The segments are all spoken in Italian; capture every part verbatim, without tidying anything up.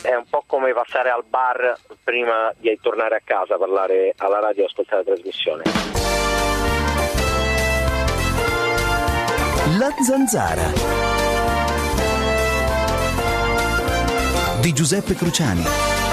è un po' come passare al bar prima di tornare a casa, parlare alla radio e ascoltare la trasmissione. La Zanzara di Giuseppe Cruciani.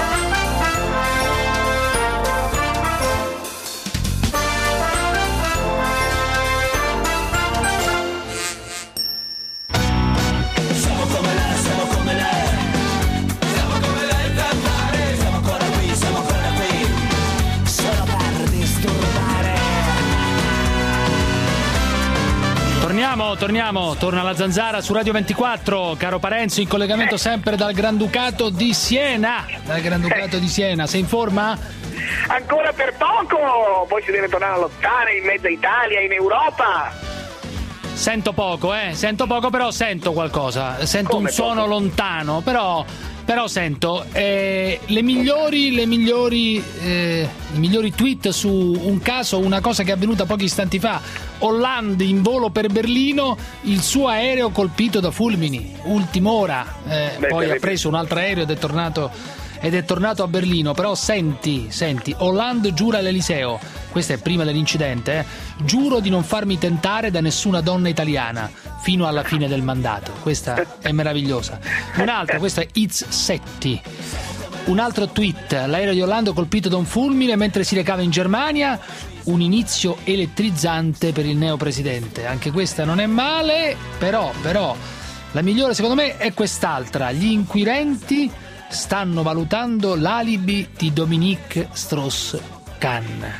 Torniamo, torniamo, torna la Zanzara su Radio ventiquattro, caro Parenzo, in collegamento sempre dal Granducato di Siena. Dal Granducato di Siena, sei in forma? Ancora per poco, poi si deve tornare a lottare in mezza Italia, in Europa. Sento poco, eh, sento poco, però sento qualcosa, sento Come un suono poco? lontano, però, però sento eh, le migliori, le migliori, eh, i migliori tweet su un caso, una cosa che è avvenuta pochi istanti fa. Hollande in volo per Berlino, il suo aereo colpito da fulmini, ultima ora, eh, Beh, poi beh, ha preso un altro aereo ed è tornato ed è tornato a Berlino. Però senti, senti, Hollande giura all'Eliseo, questo è prima dell'incidente, eh, giuro di non farmi tentare da nessuna donna italiana fino alla fine del mandato. Questa è meravigliosa. Un'altra, questa è It's Setti. Un altro tweet, l'aereo di Hollande colpito da un fulmine mentre si recava in Germania, un inizio elettrizzante per il neopresidente. Anche questa non è male, però, però la migliore secondo me è quest'altra. Gli inquirenti stanno valutando l'alibi di Dominique Strauss-Kahn.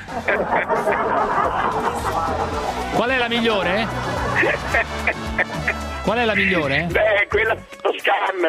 Qual è la migliore? Qual è la migliore? Beh, quella toscana.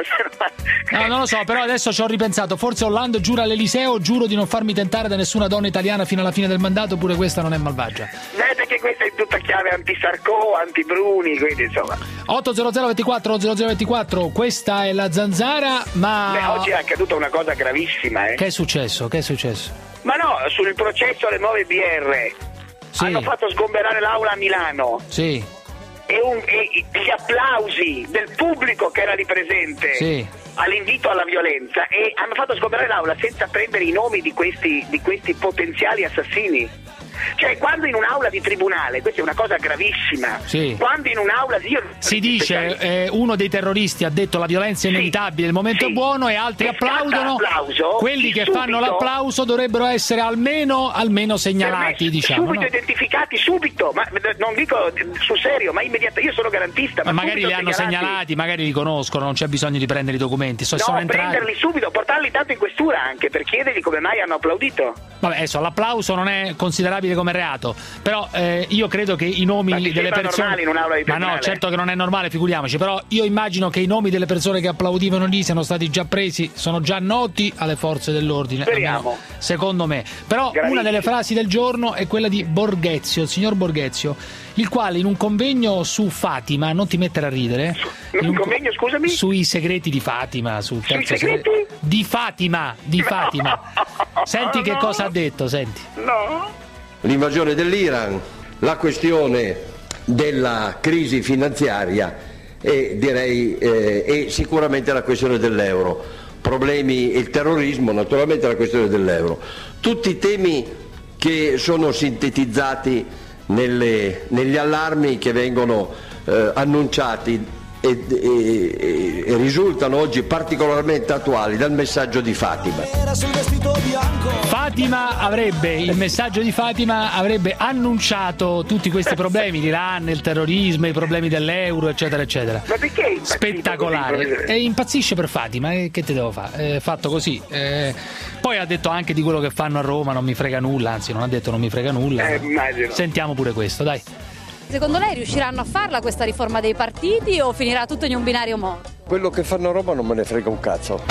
No, non lo so, però adesso ci ho ripensato. Forse Hollande giura all'Eliseo, giuro di non farmi tentare da nessuna donna italiana fino alla fine del mandato, pure questa non è malvagia. Beh, perché questa è tutta chiave anti-Sarko, anti-Bruni, quindi insomma. otto zero zero ventiquattro zero zero ventiquattro, questa è la Zanzara, ma... Beh, oggi è accaduta una cosa gravissima, eh. Che è successo? Che è successo? Ma no, sul processo alle nuove B R Sì. hanno fatto sgomberare l'aula a Milano. Sì. E, un, e gli applausi del pubblico che era lì presente Sì. all'invito alla violenza, e hanno fatto sgomberare l'aula senza prendere i nomi di questi, di questi potenziali assassini. Cioè, quando in un'aula di tribunale, questa è una cosa gravissima, Sì. quando in un'aula io Si dice, eh, uno dei terroristi ha detto la violenza è Sì. inevitabile, il momento Sì. è buono, e altri E scatta applaudono. l'applauso, Quelli che subito, fanno l'applauso dovrebbero essere almeno, almeno segnalati, per me, diciamo. subito No? identificati, subito, ma non dico sul serio, ma immediatamente. Io sono garantista, ma Ma magari subito li hanno segnalati. segnalati, magari li conoscono, non c'è bisogno di prendere i documenti. So, No, sono entrati. prenderli subito, portarli tanto in questura anche per chiedergli come mai hanno applaudito. Vabbè, adesso l'applauso non è considerabile come reato, però eh, io credo che i nomi Ma ti delle sembra persone... normale in un'aula di Ma no, tribunale? certo che non è normale, figuriamoci, però io immagino che i nomi delle persone che applaudivano lì siano stati già presi, sono già noti alle forze dell'ordine. Speriamo. almeno secondo me. Però Gravissimo. una delle frasi del giorno è quella di Borghezio, il signor Borghezio, il quale in un convegno su Fatima, non ti mettere a ridere, Un in un convegno, scusami? sui segreti di Fatima, sul Sui terzo segreti? segreto- di Fatima, di No. Fatima. Senti che No. cosa ha detto, senti. No. L'invasione dell'Iran, la questione della crisi finanziaria e direi eh, e sicuramente la questione dell'euro, problemi, il terrorismo, naturalmente la questione dell'euro, tutti temi che sono sintetizzati nelle, negli allarmi che vengono eh, annunciati e, e, e risultano oggi particolarmente attuali dal messaggio di Fatima. Fatima avrebbe, il messaggio di Fatima avrebbe annunciato tutti questi problemi, l'Iran, il terrorismo, i problemi dell'euro, eccetera, eccetera. Ma perché è impazzito Spettacolare. così? E impazzisce per Fatima, eh, che te devo fare? È fatto così. Eh, poi ha detto anche di quello che fanno a Roma, non mi frega nulla, anzi non ha detto non mi frega nulla. Eh, immagino. Sentiamo pure questo, dai. Secondo lei riusciranno a farla questa riforma dei partiti o finirà tutto in un binario morto? Quello che fanno a Roma non me ne frega un cazzo.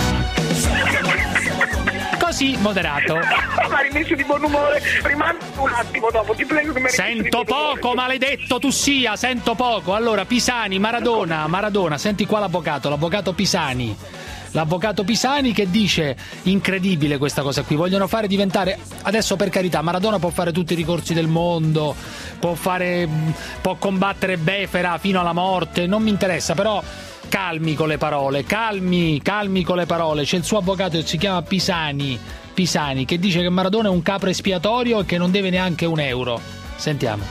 Così moderato. Ma rimesso di buon umore, rimani un attimo dopo, ti prego che mi rimesso di Sento buon umore. poco, maledetto tu sia, sento poco. Allora, Pisani, Maradona, Maradona, senti qua l'avvocato, l'avvocato Pisani. L'avvocato Pisani che dice, incredibile questa cosa qui, vogliono fare diventare, adesso per carità, Maradona può fare tutti i ricorsi del mondo, può fare, può combattere Befera fino alla morte, non mi interessa, però calmi con le parole, calmi, calmi con le parole. C'è il suo avvocato, si chiama Pisani, Pisani, che dice che Maradona è un capro espiatorio e che non deve neanche un euro. Sentiamo.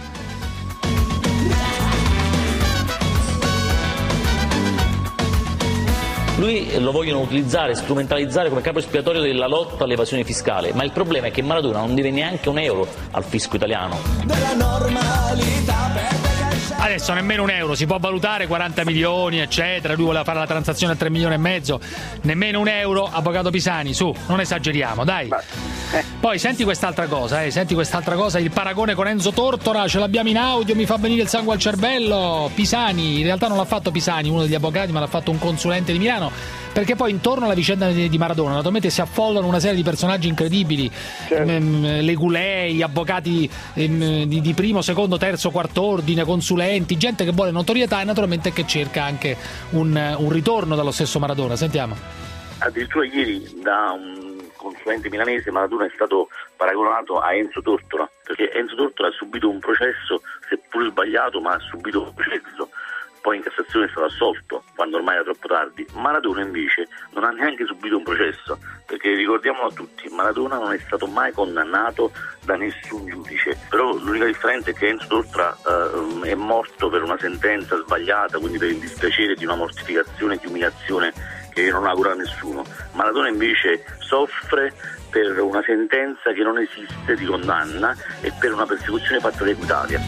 Lui lo vogliono utilizzare, strumentalizzare come capo espiatorio della lotta all'evasione fiscale, ma il problema è che Maradona non deve neanche un euro al fisco italiano. Della normalità. Adesso nemmeno un euro, si può valutare quaranta milioni eccetera, lui voleva fare la transazione a tre milioni e mezzo, nemmeno un euro, avvocato Pisani, su, non esageriamo, dai. Poi senti quest'altra cosa, eh, senti quest'altra cosa, il paragone con Enzo Tortora, ce l'abbiamo in audio, mi fa venire il sangue al cervello. Pisani, in realtà non l'ha fatto Pisani, uno degli avvocati, ma l'ha fatto un consulente di Milano, perché poi intorno alla vicenda di Maradona naturalmente si affollano una serie di personaggi incredibili, certo. ehm, Legulei, avvocati ehm, di, di primo, secondo, terzo, quarto ordine, consulenti, gente che vuole notorietà e naturalmente che cerca anche un, un ritorno dallo stesso Maradona. Sentiamo. Addirittura ieri da un consulente milanese Maradona è stato paragonato a Enzo Tortora, perché Enzo Tortora ha subito un processo, seppur sbagliato, ma ha subito un processo. Poi in Cassazione è stato assolto quando ormai era troppo tardi. Maradona invece non ha neanche subito un processo, perché ricordiamolo a tutti, Maradona non è stato mai condannato da nessun giudice, però l'unica differenza è che Enzo Tortora eh, è morto per una sentenza sbagliata, quindi per il dispiacere di una mortificazione e di umiliazione che non augura a nessuno. Maradona invece soffre per una sentenza che non esiste di condanna e per una persecuzione fatta da Equitalia.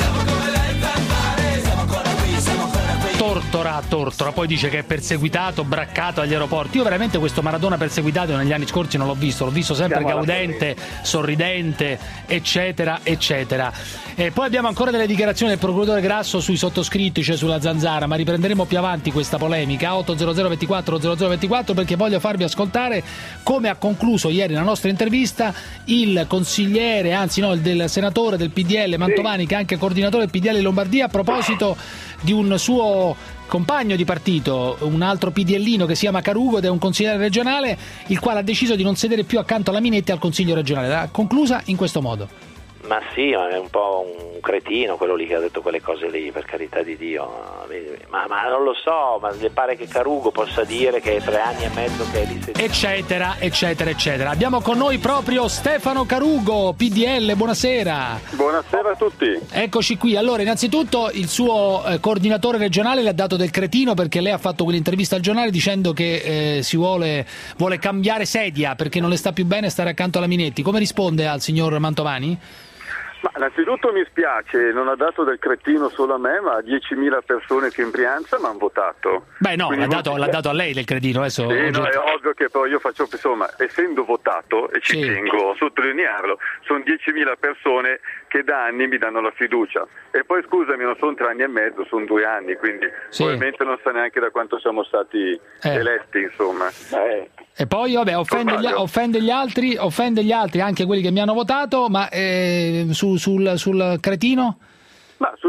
Tortora, Tortora, poi dice che è perseguitato, braccato agli aeroporti. Io veramente questo Maradona perseguitato negli anni scorsi non l'ho visto, l'ho visto sempre Siamo gaudente, sorridente, eccetera, eccetera. E poi abbiamo ancora delle dichiarazioni del procuratore Grasso sui sottoscritti, cioè sulla Zanzara, ma riprenderemo più avanti questa polemica. otto zero zero ventiquattro zero zero ventiquattro, perché voglio farvi ascoltare come ha concluso ieri la nostra intervista il consigliere, anzi no, il del senatore del P D L Mantovani, sì, che è anche coordinatore del P D L Lombardia, a proposito di un suo compagno di partito, un altro PDLino che si chiama Carugo ed è un consigliere regionale, il quale ha deciso di non sedere più accanto alla Minetti al consiglio regionale. L'ha conclusa in questo modo. Ma sì, ma è un po' un cretino quello lì che ha detto quelle cose lì, per carità di Dio. Ma, ma non lo so, ma le pare che Carugo possa dire che è tre anni e mezzo che è lì seduto. Eccetera, eccetera, eccetera. Abbiamo con noi proprio Stefano Carugo, P D L, buonasera. Buonasera a tutti. Eccoci qui. Allora, innanzitutto il suo eh, coordinatore regionale le ha dato del cretino perché lei ha fatto quell'intervista al giornale dicendo che eh, si vuole, vuole cambiare sedia perché non le sta più bene stare accanto alla Minetti. Come risponde al signor Mantovani? Ma innanzitutto mi spiace, non ha dato del cretino solo a me, ma a diecimila persone che in Brianza mi hanno votato. Beh no, l'ha dato, non... l'ha dato a lei del cretino adesso. Sì, no, è ovvio che poi io faccio, insomma, essendo votato, e ci sì. tengo a sottolinearlo, sono diecimila persone che da anni mi danno la fiducia. E poi scusami, non sono tre anni e mezzo, sono due anni, quindi sì. probabilmente non sa neanche da quanto siamo stati eh. eletti, insomma. Eh. E poi vabbè, offende gli, offende gli altri, offende gli altri, anche quelli che mi hanno votato, ma eh, su, sul, sul cretino? Ma sul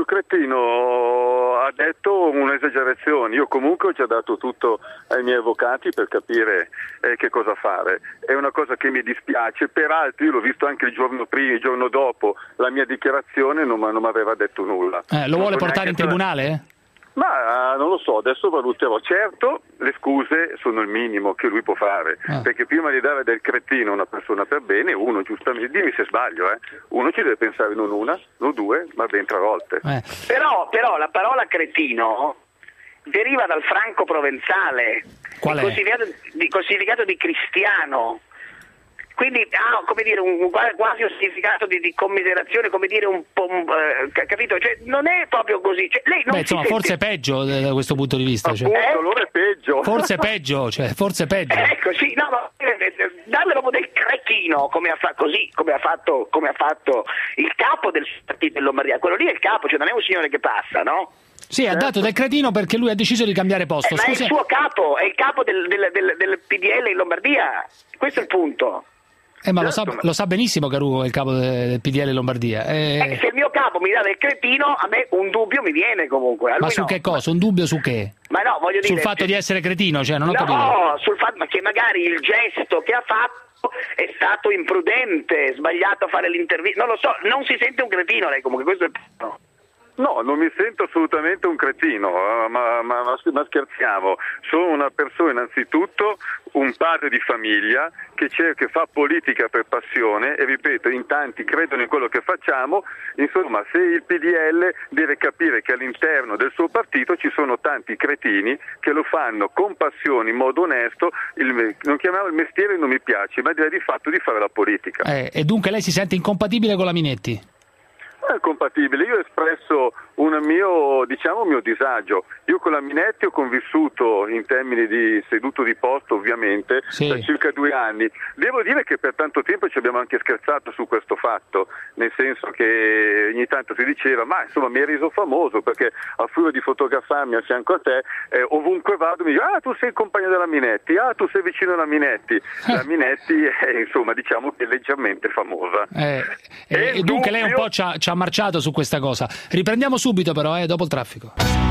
cretino ha detto un'esagerazione. Io comunque ho già dato tutto ai miei avvocati per capire eh, che cosa fare. È una cosa che mi dispiace, peraltro io l'ho visto anche il giorno prima, il giorno dopo la mia dichiarazione non mi aveva detto nulla. Eh, lo vuole portare in tribunale? Eh? Ma non lo so, adesso valuterò. Certo, le scuse sono il minimo che lui può fare, ah. perché prima di dare del cretino a una persona per bene, uno giustamente, dimmi se sbaglio, eh, uno ci deve pensare non una, non due, ma ben tre volte. Eh. Però, però la parola cretino deriva dal franco provenzale, Qual di, è? Consigliato, di consigliato di cristiano. Quindi ha, ah, come dire, un, quasi un significato di, di commiserazione, come dire un po', uh, capito? Cioè, non è proprio così. Cioè, lei non Beh, insomma, sente... forse è peggio da questo punto di vista. Appunto, cioè. allora è peggio. Forse è peggio, cioè, forse è peggio. Eh, ecco, sì, no, ma darle proprio del cretino, come ha fatto così, come ha fatto, come ha fatto il capo del partito in Lombardia. Quello lì è il capo, cioè non è un signore che passa, no? Sì, certo. Ha dato del cretino perché lui ha deciso di cambiare posto. Eh, ma Scusi... è il suo capo, è il capo del, del, del, del P D L in Lombardia. Questo è il punto. Eh, ma certo, lo, sa, ma... lo sa benissimo Carugo, è il capo del P D L Lombardia. Eh... Eh, se il mio capo mi dà del cretino, a me un dubbio mi viene comunque. A ma lui su no. che cosa? Un dubbio su che? Ma no, voglio dire... Sul fatto di essere cretino, cioè, non ho no, capito. No, sul fatto che magari il gesto che ha fatto è stato imprudente, sbagliato a fare l'intervista. Non lo so, non si sente un cretino lei comunque, questo è... No. No, non mi sento assolutamente un cretino, ma, ma, ma, ma scherziamo. Sono una persona innanzitutto, un padre di famiglia che, che fa politica per passione e ripeto, in tanti credono in quello che facciamo. Insomma, se il P D L deve capire che all'interno del suo partito ci sono tanti cretini che lo fanno con passione, in modo onesto, il, non chiamiamolo il mestiere, non mi piace, ma direi di fatto di fare la politica. Eh, e dunque lei si sente incompatibile con la Minetti? È compatibile, io ho espresso un mio, diciamo, mio disagio. Io con la Minetti ho convissuto in termini di seduto di posto, ovviamente, sì. per circa due anni. Devo dire che per tanto tempo ci abbiamo anche scherzato su questo fatto, nel senso che ogni tanto si diceva, ma insomma mi hai reso famoso perché a furia di fotografarmi a fianco a te, eh, ovunque vado mi dico, ah tu sei il compagno della Minetti, ah tu sei vicino alla Minetti. La Minetti è, insomma, diciamo che è leggermente famosa. Eh, e, e dunque dubbio... lei un po' ci ha, ci ha marciato su questa cosa. Riprendiamo subito però, eh, dopo il traffico.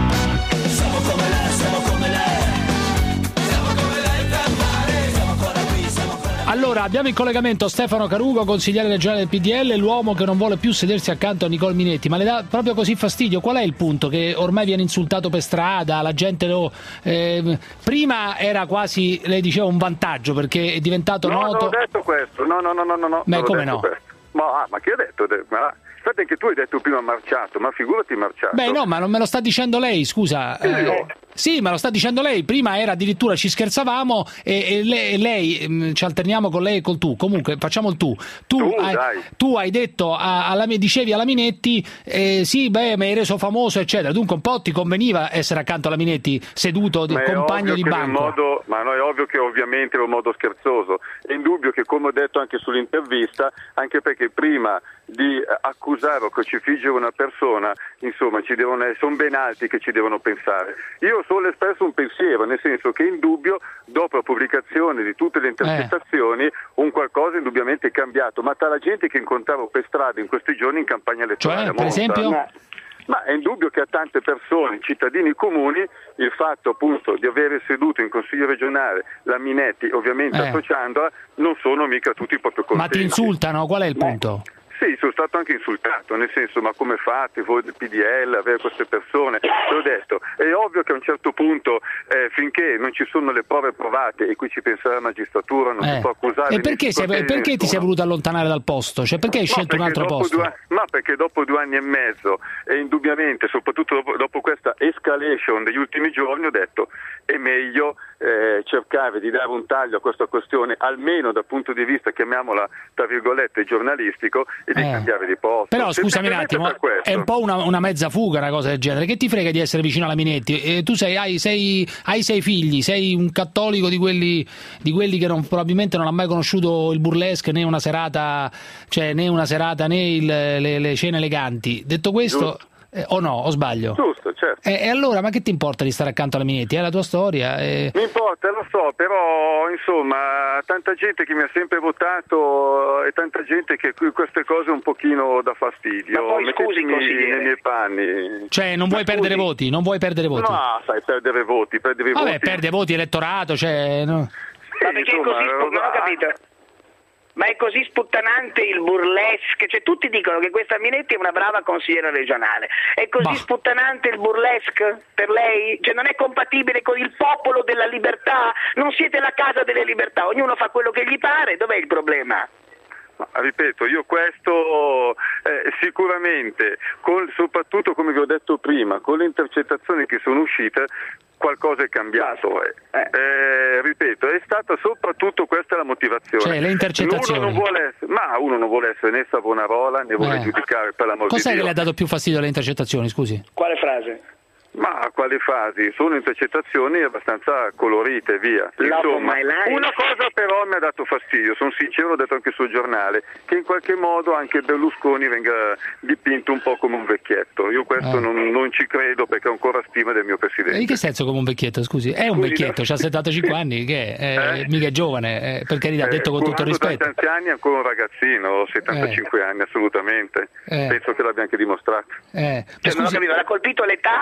Siamo come lei, siamo come lei. Siamo come lei per mare. Siamo ancora qui, siamo ancora qui. Allora, abbiamo in collegamento Stefano Carugo, consigliere regionale del P D L, l'uomo che non vuole più sedersi accanto a Nicole Minetti. Ma le dà proprio così fastidio? Qual è il punto? Che ormai viene insultato per strada, la gente lo... Eh, prima era quasi, lei diceva, un vantaggio perché è diventato no, noto... No, non ho detto questo, no, no, no, no, no. Beh, come no? Questo. Ma, ah, ma che ho detto? Ma... Infatti anche tu hai detto prima marciato, ma figurati marciato. Beh no, ma non me lo sta dicendo lei, scusa. Eh, sì, ma lo sta dicendo lei. Prima era addirittura ci scherzavamo e, e lei, lei mh, ci alterniamo con lei e col tu. Comunque facciamo il tu. Tu, tu, hai, dai. tu hai detto, a, alla, dicevi alla Minetti, eh, sì, beh, mi hai reso famoso, eccetera. Dunque un po' ti conveniva essere accanto alla Minetti, seduto, di, compagno di banco. Modo, ma no, è ovvio che ovviamente è un modo scherzoso. È indubbio che, come ho detto anche sull'intervista, anche perché prima di accusare o crocifiggere una persona, insomma, ci devono, sono ben altri che ci devono pensare. Io ho solo espresso un pensiero, nel senso che in dubbio, dopo la pubblicazione di tutte le intercettazioni, eh. un qualcosa indubbiamente è cambiato, ma tra la gente che incontravo per strada in questi giorni in campagna elettorale. Cioè, per esempio? Ma, ma è indubbio che a tante persone, cittadini comuni, il fatto appunto di avere seduto in Consiglio regionale la Minetti, ovviamente eh. associandola, non sono mica tutti proprio contenti. Ma ti insultano? Qual è il punto? Beh. Sì, sono stato anche insultato, nel senso, ma come fate voi del P D L avere queste persone? L'ho detto, è ovvio che a un certo punto, eh, finché non ci sono le prove provate, e qui ci penserà la magistratura, non eh. si può accusare... E perché, sei, perché ti sei voluto allontanare dal posto? Cioè, perché hai scelto no, un altro posto? Due, ma perché dopo due anni e mezzo, e indubbiamente, soprattutto dopo, dopo questa escalation degli ultimi giorni, ho detto, è meglio eh, cercare di dare un taglio a questa questione, almeno dal punto di vista, chiamiamola, tra virgolette, giornalistico, e di eh. cambiare di posto. Però scusami un attimo, è un po' una, una mezza fuga una cosa del genere. Che ti frega di essere vicino alla Minetti? Eh, tu sei, hai, sei, hai sei figli, sei un cattolico di quelli, di quelli che non, probabilmente non ha mai conosciuto il burlesque, né una serata, cioè né una serata né il, le, le cene eleganti. Detto questo... Eh, o no, o sbaglio? Giusto, certo. E eh, allora, ma che ti importa di stare accanto alla Minetti? È la tua storia. Eh... Mi importa, lo so, però insomma, tanta gente che mi ha sempre votato e tanta gente che queste cose un pochino dà fastidio. Ma poi scusi, nei miei panni. Cioè, non vuoi ma perdere scusi. voti? Non vuoi perdere voti? No, sai, perdere voti, perdere Vabbè, voti. perde voti elettorato, cioè... No. Sì, ma perché insomma, così, non ho capito. Ma è così sputtanante il burlesque, cioè tutti dicono che questa Minetti è una brava consigliera regionale, è così bah. sputtanante il burlesque per lei? Cioè non è compatibile con il popolo della libertà? Non siete la casa delle libertà, ognuno fa quello che gli pare, dov'è il problema? Ma, ripeto, io questo eh, sicuramente, con, soprattutto come vi ho detto prima, con le intercettazioni che sono uscite, qualcosa è cambiato. Eh. Eh, ripeto, è stata soprattutto questa la motivazione. Cioè, le intercettazioni. Uno non vuole essere, ma uno non vuole essere né Savonarola né vuole eh. giudicare per l'amor di Dio. Cos'è che le ha dato più fastidio alle intercettazioni, scusi? Quale frase? Ma quali fasi? Sono intercettazioni abbastanza colorite, via. Insomma, una cosa però mi ha dato fastidio, sono sincero, l'ho detto anche sul giornale, che in qualche modo anche Berlusconi venga dipinto un po' come un vecchietto. Io questo eh. non, non ci credo perché ho ancora stima del mio presidente. E in che senso come un vecchietto, scusi? È un scusi, vecchietto, no. ha settantacinque anni, che è, eh? mica è giovane, eh, per carità, eh, detto con tutto il rispetto. tanti anni è ancora un ragazzino, ho settantacinque eh. anni assolutamente, eh. penso che l'abbia anche dimostrato. Eh. Cioè, non ho capito, l'ha colpito l'età e non tutti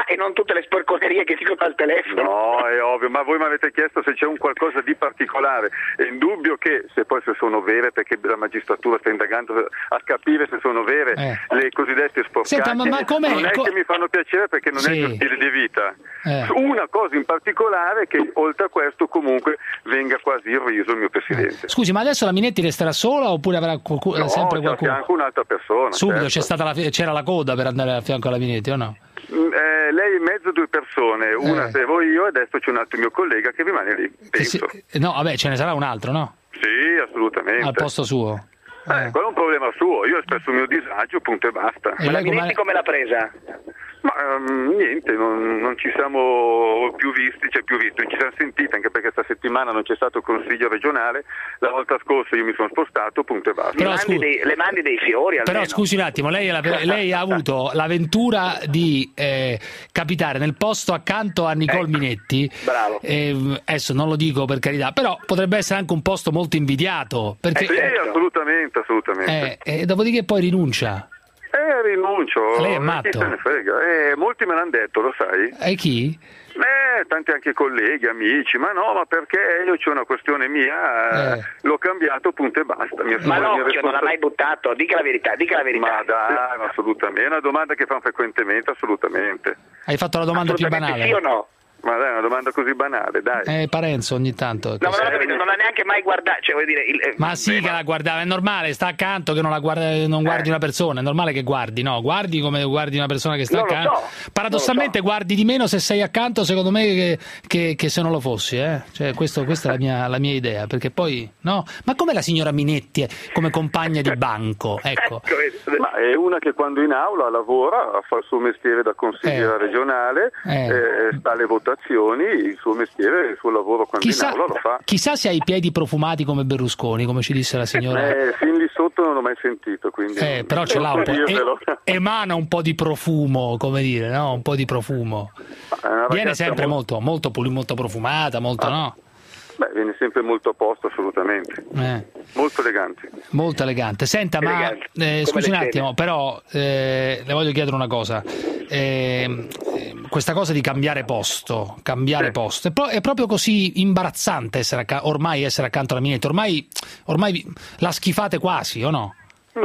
tutte le sporconerie che dicono al telefono. No, è ovvio, ma voi mi avete chiesto se c'è un qualcosa di particolare. È indubbio che, se poi se sono vere, perché la magistratura sta indagando a capire se sono vere eh. le cosiddette sporcate, Senta, ma, ma com'è? non è Co- che mi fanno piacere perché non sì. è il mio stile di vita. Eh. Una cosa in particolare che oltre a questo comunque venga quasi irriso il mio Presidente. Scusi, ma adesso la Minetti resterà sola oppure avrà qualcuno, No, sempre c'è a qualcuno? fianco un'altra persona. Subito certo. c'è stata la, c'era la coda per andare a fianco alla Minetti, o no? Eh, lei in mezzo a due persone, una Eh. servo io e adesso c'è un altro mio collega che rimane lì, penso. Eh sì, no, vabbè, ce ne sarà un altro, no? Sì, assolutamente. Al posto suo. Eh, quello è un problema suo, io ho espresso il mio disagio, punto e basta. E Ma la lei com'è? Minetti come l'ha presa? Ma um, niente, non, non ci siamo più visti, cioè più visti, non ci siamo sentiti, anche perché questa settimana non c'è stato il consiglio regionale, la volta scorsa io mi sono spostato, punto e basta. Però, Le mandi, scusi- dei, le mandi dei fiori almeno. Però scusi un attimo, lei, è la- lei ha avuto l'avventura di eh, capitare nel posto accanto a Nicole Ecco, Minetti. bravo. Eh, adesso non lo dico per carità, però potrebbe essere anche un posto molto invidiato. Perché, Sì, assolutamente, assolutamente. eh, e dopodiché poi rinuncia. Eh, rinuncio. Lei è Chi matto. se ne frega? Eh, molti me l'hanno detto, lo sai? E chi? Eh, tanti anche colleghi, amici, ma no, ma perché io c'ho una questione mia, Eh. l'ho cambiato, punto e basta. Mi Ma assumo la no, mia io non l'ha responsa- mai buttato, dica la verità, dica la verità. Ma dai, ma assolutamente, è una domanda che fanno frequentemente, assolutamente. Hai fatto la domanda più Assolutamente banale. sì o no? Ma dai, è una domanda così banale, dai. Eh, Parenzo ogni tanto. No, ma non ho capito, non l'ha neanche mai guardato, cioè vuol dire... Il, eh, Ma sì che la guardava, è normale, sta accanto che non, la guarda, non guardi Eh. una persona, è normale che guardi, no? Guardi come guardi una persona che sta Non lo accanto. so, Paradossalmente non lo guardi di meno se sei accanto, secondo me, che, che, che se non lo fossi, eh? Cioè, questo, questa è la mia, la mia idea, perché poi, no? Ma come la signora Minetti eh, come compagna di banco, ecco. Ma è una che quando in aula lavora, fa il suo mestiere da consigliera Eh. regionale, Eh. eh, sta alle votazioni, il suo mestiere, il suo lavoro quando Chissà, in aula lo fa. chissà se ha i piedi profumati come Berlusconi, come ci disse la signora. Eh, fin lì sotto non l'ho mai sentito, quindi Eh, però ce non l'ha un so po', dirvelo. e- emana un po' di profumo, come dire, no? Un po' di profumo. È una Viene ragazza sempre molto- molto, molto, puli- molto profumata, molto, no? Beh, viene sempre molto a posto, assolutamente. Eh. Molto elegante. Molto elegante. Senta, ma Elegante, eh, come scusi un le attimo, però eh, le voglio chiedere una cosa. Eh, eh, questa cosa di cambiare posto, cambiare Sì. posto, è, pro- è proprio così imbarazzante essere acca- ormai essere accanto alla Minetti? Ormai, ormai vi- la schifate quasi, o no?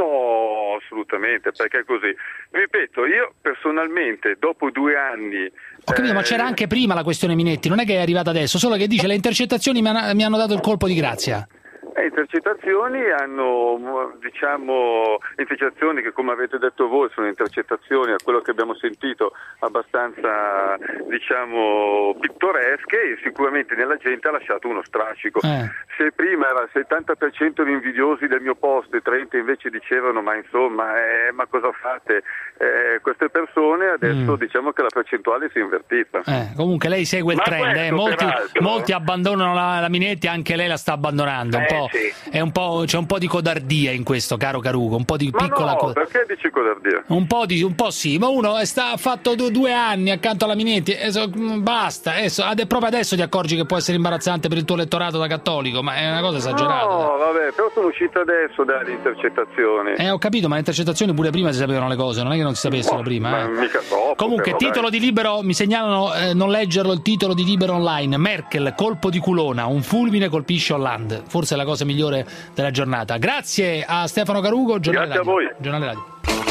No, assolutamente, perché è così. Ripeto, io personalmente, dopo due anni... Ho capito, ma eh, c'era anche prima la questione Minetti, non è che è arrivata adesso, solo che dice le intercettazioni mi hanno, mi hanno dato il colpo di grazia. Le intercettazioni hanno, diciamo, intercettazioni che come avete detto voi sono intercettazioni, a quello che abbiamo sentito, abbastanza, diciamo, pittoresche e sicuramente nella gente ha lasciato uno strascico. Eh. Se prima era il settanta per cento di invidiosi del mio posto e trenta invece dicevano ma insomma, eh, ma cosa fate? Eh, queste persone adesso Mm. diciamo che la percentuale si è invertita. Eh, comunque lei segue il Ma trend, eh. questo, molti, peraltro- molti abbandonano la, la Minetti, anche lei la sta abbandonando. Un Eh, po', sì. è un po', c'è un po' di codardia in questo, caro Carugo, un po' di Ma piccola no, co- perché dici codardia? un po' di, un po' sì, ma uno sta, ha fatto due, due anni accanto alla Minetti, e so- mm, basta, e so- ade- proprio adesso ti accorgi che può essere imbarazzante per il tuo elettorato da cattolico, ma è una cosa esagerata. No, vabbè, però sono uscite adesso dalle intercettazioni. Eh, ho capito, ma le intercettazioni pure prima si sapevano le cose, non è che non si sapessero prima. Ma eh. mica troppo, Comunque, però, titolo dai. di Libero, mi segnalano eh, non leggerlo, il titolo di Libero online. Merkel, colpo di culona, un fulmine colpisce Hollande. Forse è la cosa migliore della giornata. Grazie a Stefano Carugo, Giornale Grazie a Radio. voi. Giornale Radio.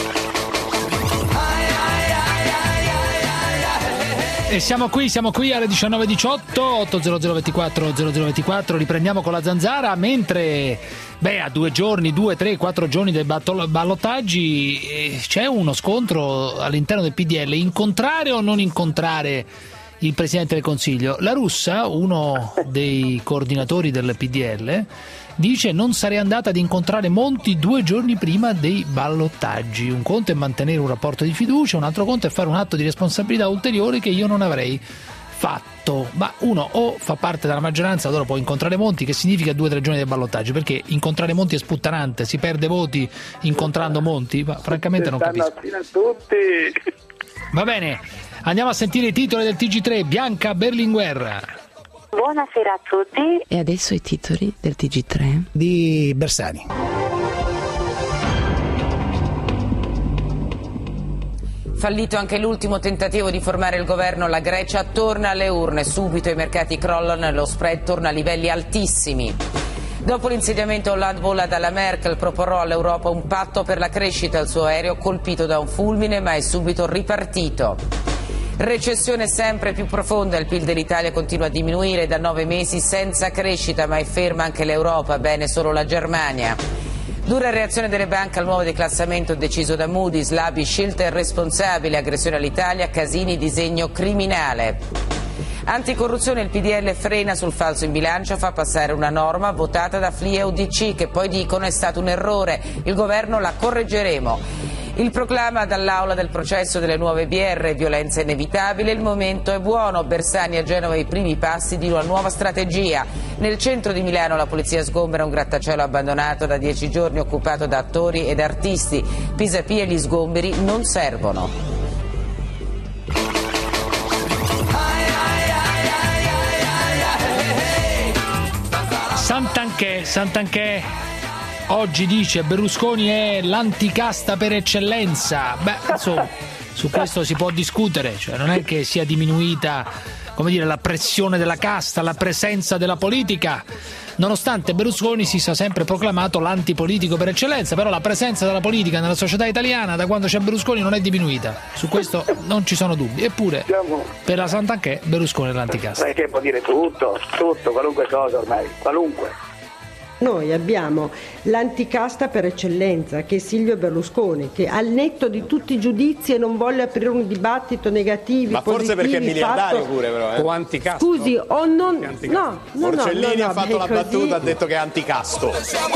E siamo qui, siamo qui alle diciannove e diciotto, otto zero zero ventiquattro zero zero ventiquattro, riprendiamo con la Zanzara, mentre beh, a due giorni, due, tre, quattro giorni dai batto- ballottaggi eh, c'è uno scontro all'interno del P D L, incontrare o non incontrare il Presidente del Consiglio. La Russa, uno dei coordinatori del P D L, dice non sarei andata ad incontrare Monti due giorni prima dei ballottaggi. Un conto è mantenere un rapporto di fiducia, un altro conto è fare un atto di responsabilità ulteriore che io non avrei fatto. Ma uno o fa parte della maggioranza, allora può incontrare Monti, che significa due o tre giorni dei ballottaggi, perché incontrare Monti è sputtanante, si perde voti incontrando Monti, ma francamente non capisco. Stamattina tutti. Va bene, andiamo a sentire i titoli del T G tre. Bianca Berlinguer. Buonasera a tutti. E adesso i titoli del T G tre di Bersani. Fallito anche l'ultimo tentativo di formare il governo, la Grecia torna alle urne. Subito i mercati crollano e lo spread torna a livelli altissimi. Dopo l'insediamento Hollande vola dalla Merkel, proporrò all'Europa un patto per la crescita. Il suo aereo colpito da un fulmine ma è subito ripartito. Recessione sempre più profonda, il P I L dell'Italia continua a diminuire da nove mesi senza crescita, ma è ferma anche l'Europa, bene solo la Germania. Dura reazione delle banche al nuovo declassamento deciso da Moody's, l'A B I scelta irresponsabile, aggressione all'Italia, Casini disegno criminale. Anticorruzione, il P D L frena sul falso in bilancio, fa passare una norma votata da F L I e U D C che poi dicono è stato un errore, il governo la correggeremo. Il proclama dall'aula del processo delle nuove B R, violenza inevitabile, il momento è buono, Bersani a Genova i primi passi di una nuova strategia. Nel centro di Milano la polizia sgombera un grattacielo abbandonato da dieci giorni occupato da attori ed artisti. Pisapia e gli sgomberi non servono. Santanchè, Santanchè. Oggi dice Berlusconi è l'anticasta per eccellenza. Beh, insomma, su questo si può discutere, cioè non è che sia diminuita, come dire, la pressione della casta, la presenza della politica, nonostante Berlusconi si sia sempre proclamato l'antipolitico per eccellenza, però la presenza della politica nella società italiana da quando c'è Berlusconi non è diminuita, su questo non ci sono dubbi, eppure per la Santanchè Berlusconi è l'anticasta. Perché può dire tutto, tutto, qualunque cosa ormai, qualunque. Noi abbiamo l'anticasta per eccellenza, che è Silvio Berlusconi, che al netto di tutti i giudizi e non volle aprire un dibattito negativo. Ma forse perché è miliardario fatto... pure, però. Eh? O anticasto. Scusi, o non. No, no, Morcellini no, no, ha fatto beh, la così... battuta, ha detto che è anticasto.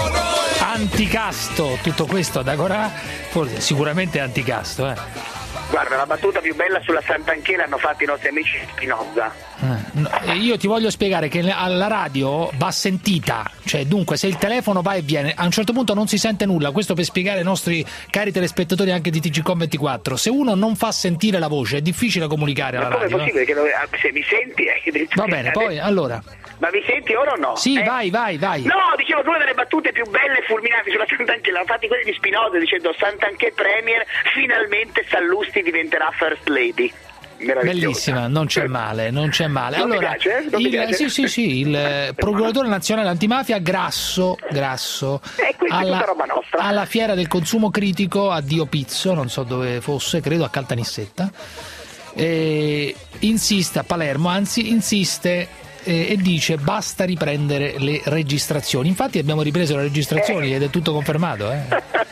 Anticasto, tutto questo ad Agorà, forse sicuramente è anticasto, eh. Guarda, la battuta più bella sulla Santanchè l'hanno fatta i nostri amici Spinoza. Eh, io ti voglio spiegare che alla radio va sentita, cioè dunque se il telefono va e viene, a un certo punto non si sente nulla, questo per spiegare ai nostri cari telespettatori anche di T G Com ventiquattro, se uno non fa sentire la voce è difficile comunicare alla Ma radio. Ma come è possibile eh? che se mi senti hai detto Va che... bene, poi allora. Ma vi senti ora o no? Sì, eh? vai, vai, vai. No, dicevo, una delle battute più belle e fulminanti sulla Santanchè l'hanno fatti quelli di Spinoza dicendo Santanchè Premier, finalmente Sallusti diventerà First Lady. Bellissima, non c'è male, non c'è male. Non allora, ti piace? Non il, ti piace? sì, sì, sì, il procuratore nazionale antimafia Grasso, Grasso eh, alla, roba nostra. alla fiera del consumo critico a Dio Pizzo, non so dove fosse, credo a Caltanissetta, eh, insiste a Palermo, anzi insiste e dice basta riprendere le registrazioni. Infatti abbiamo ripreso le registrazioni ed è tutto confermato, eh.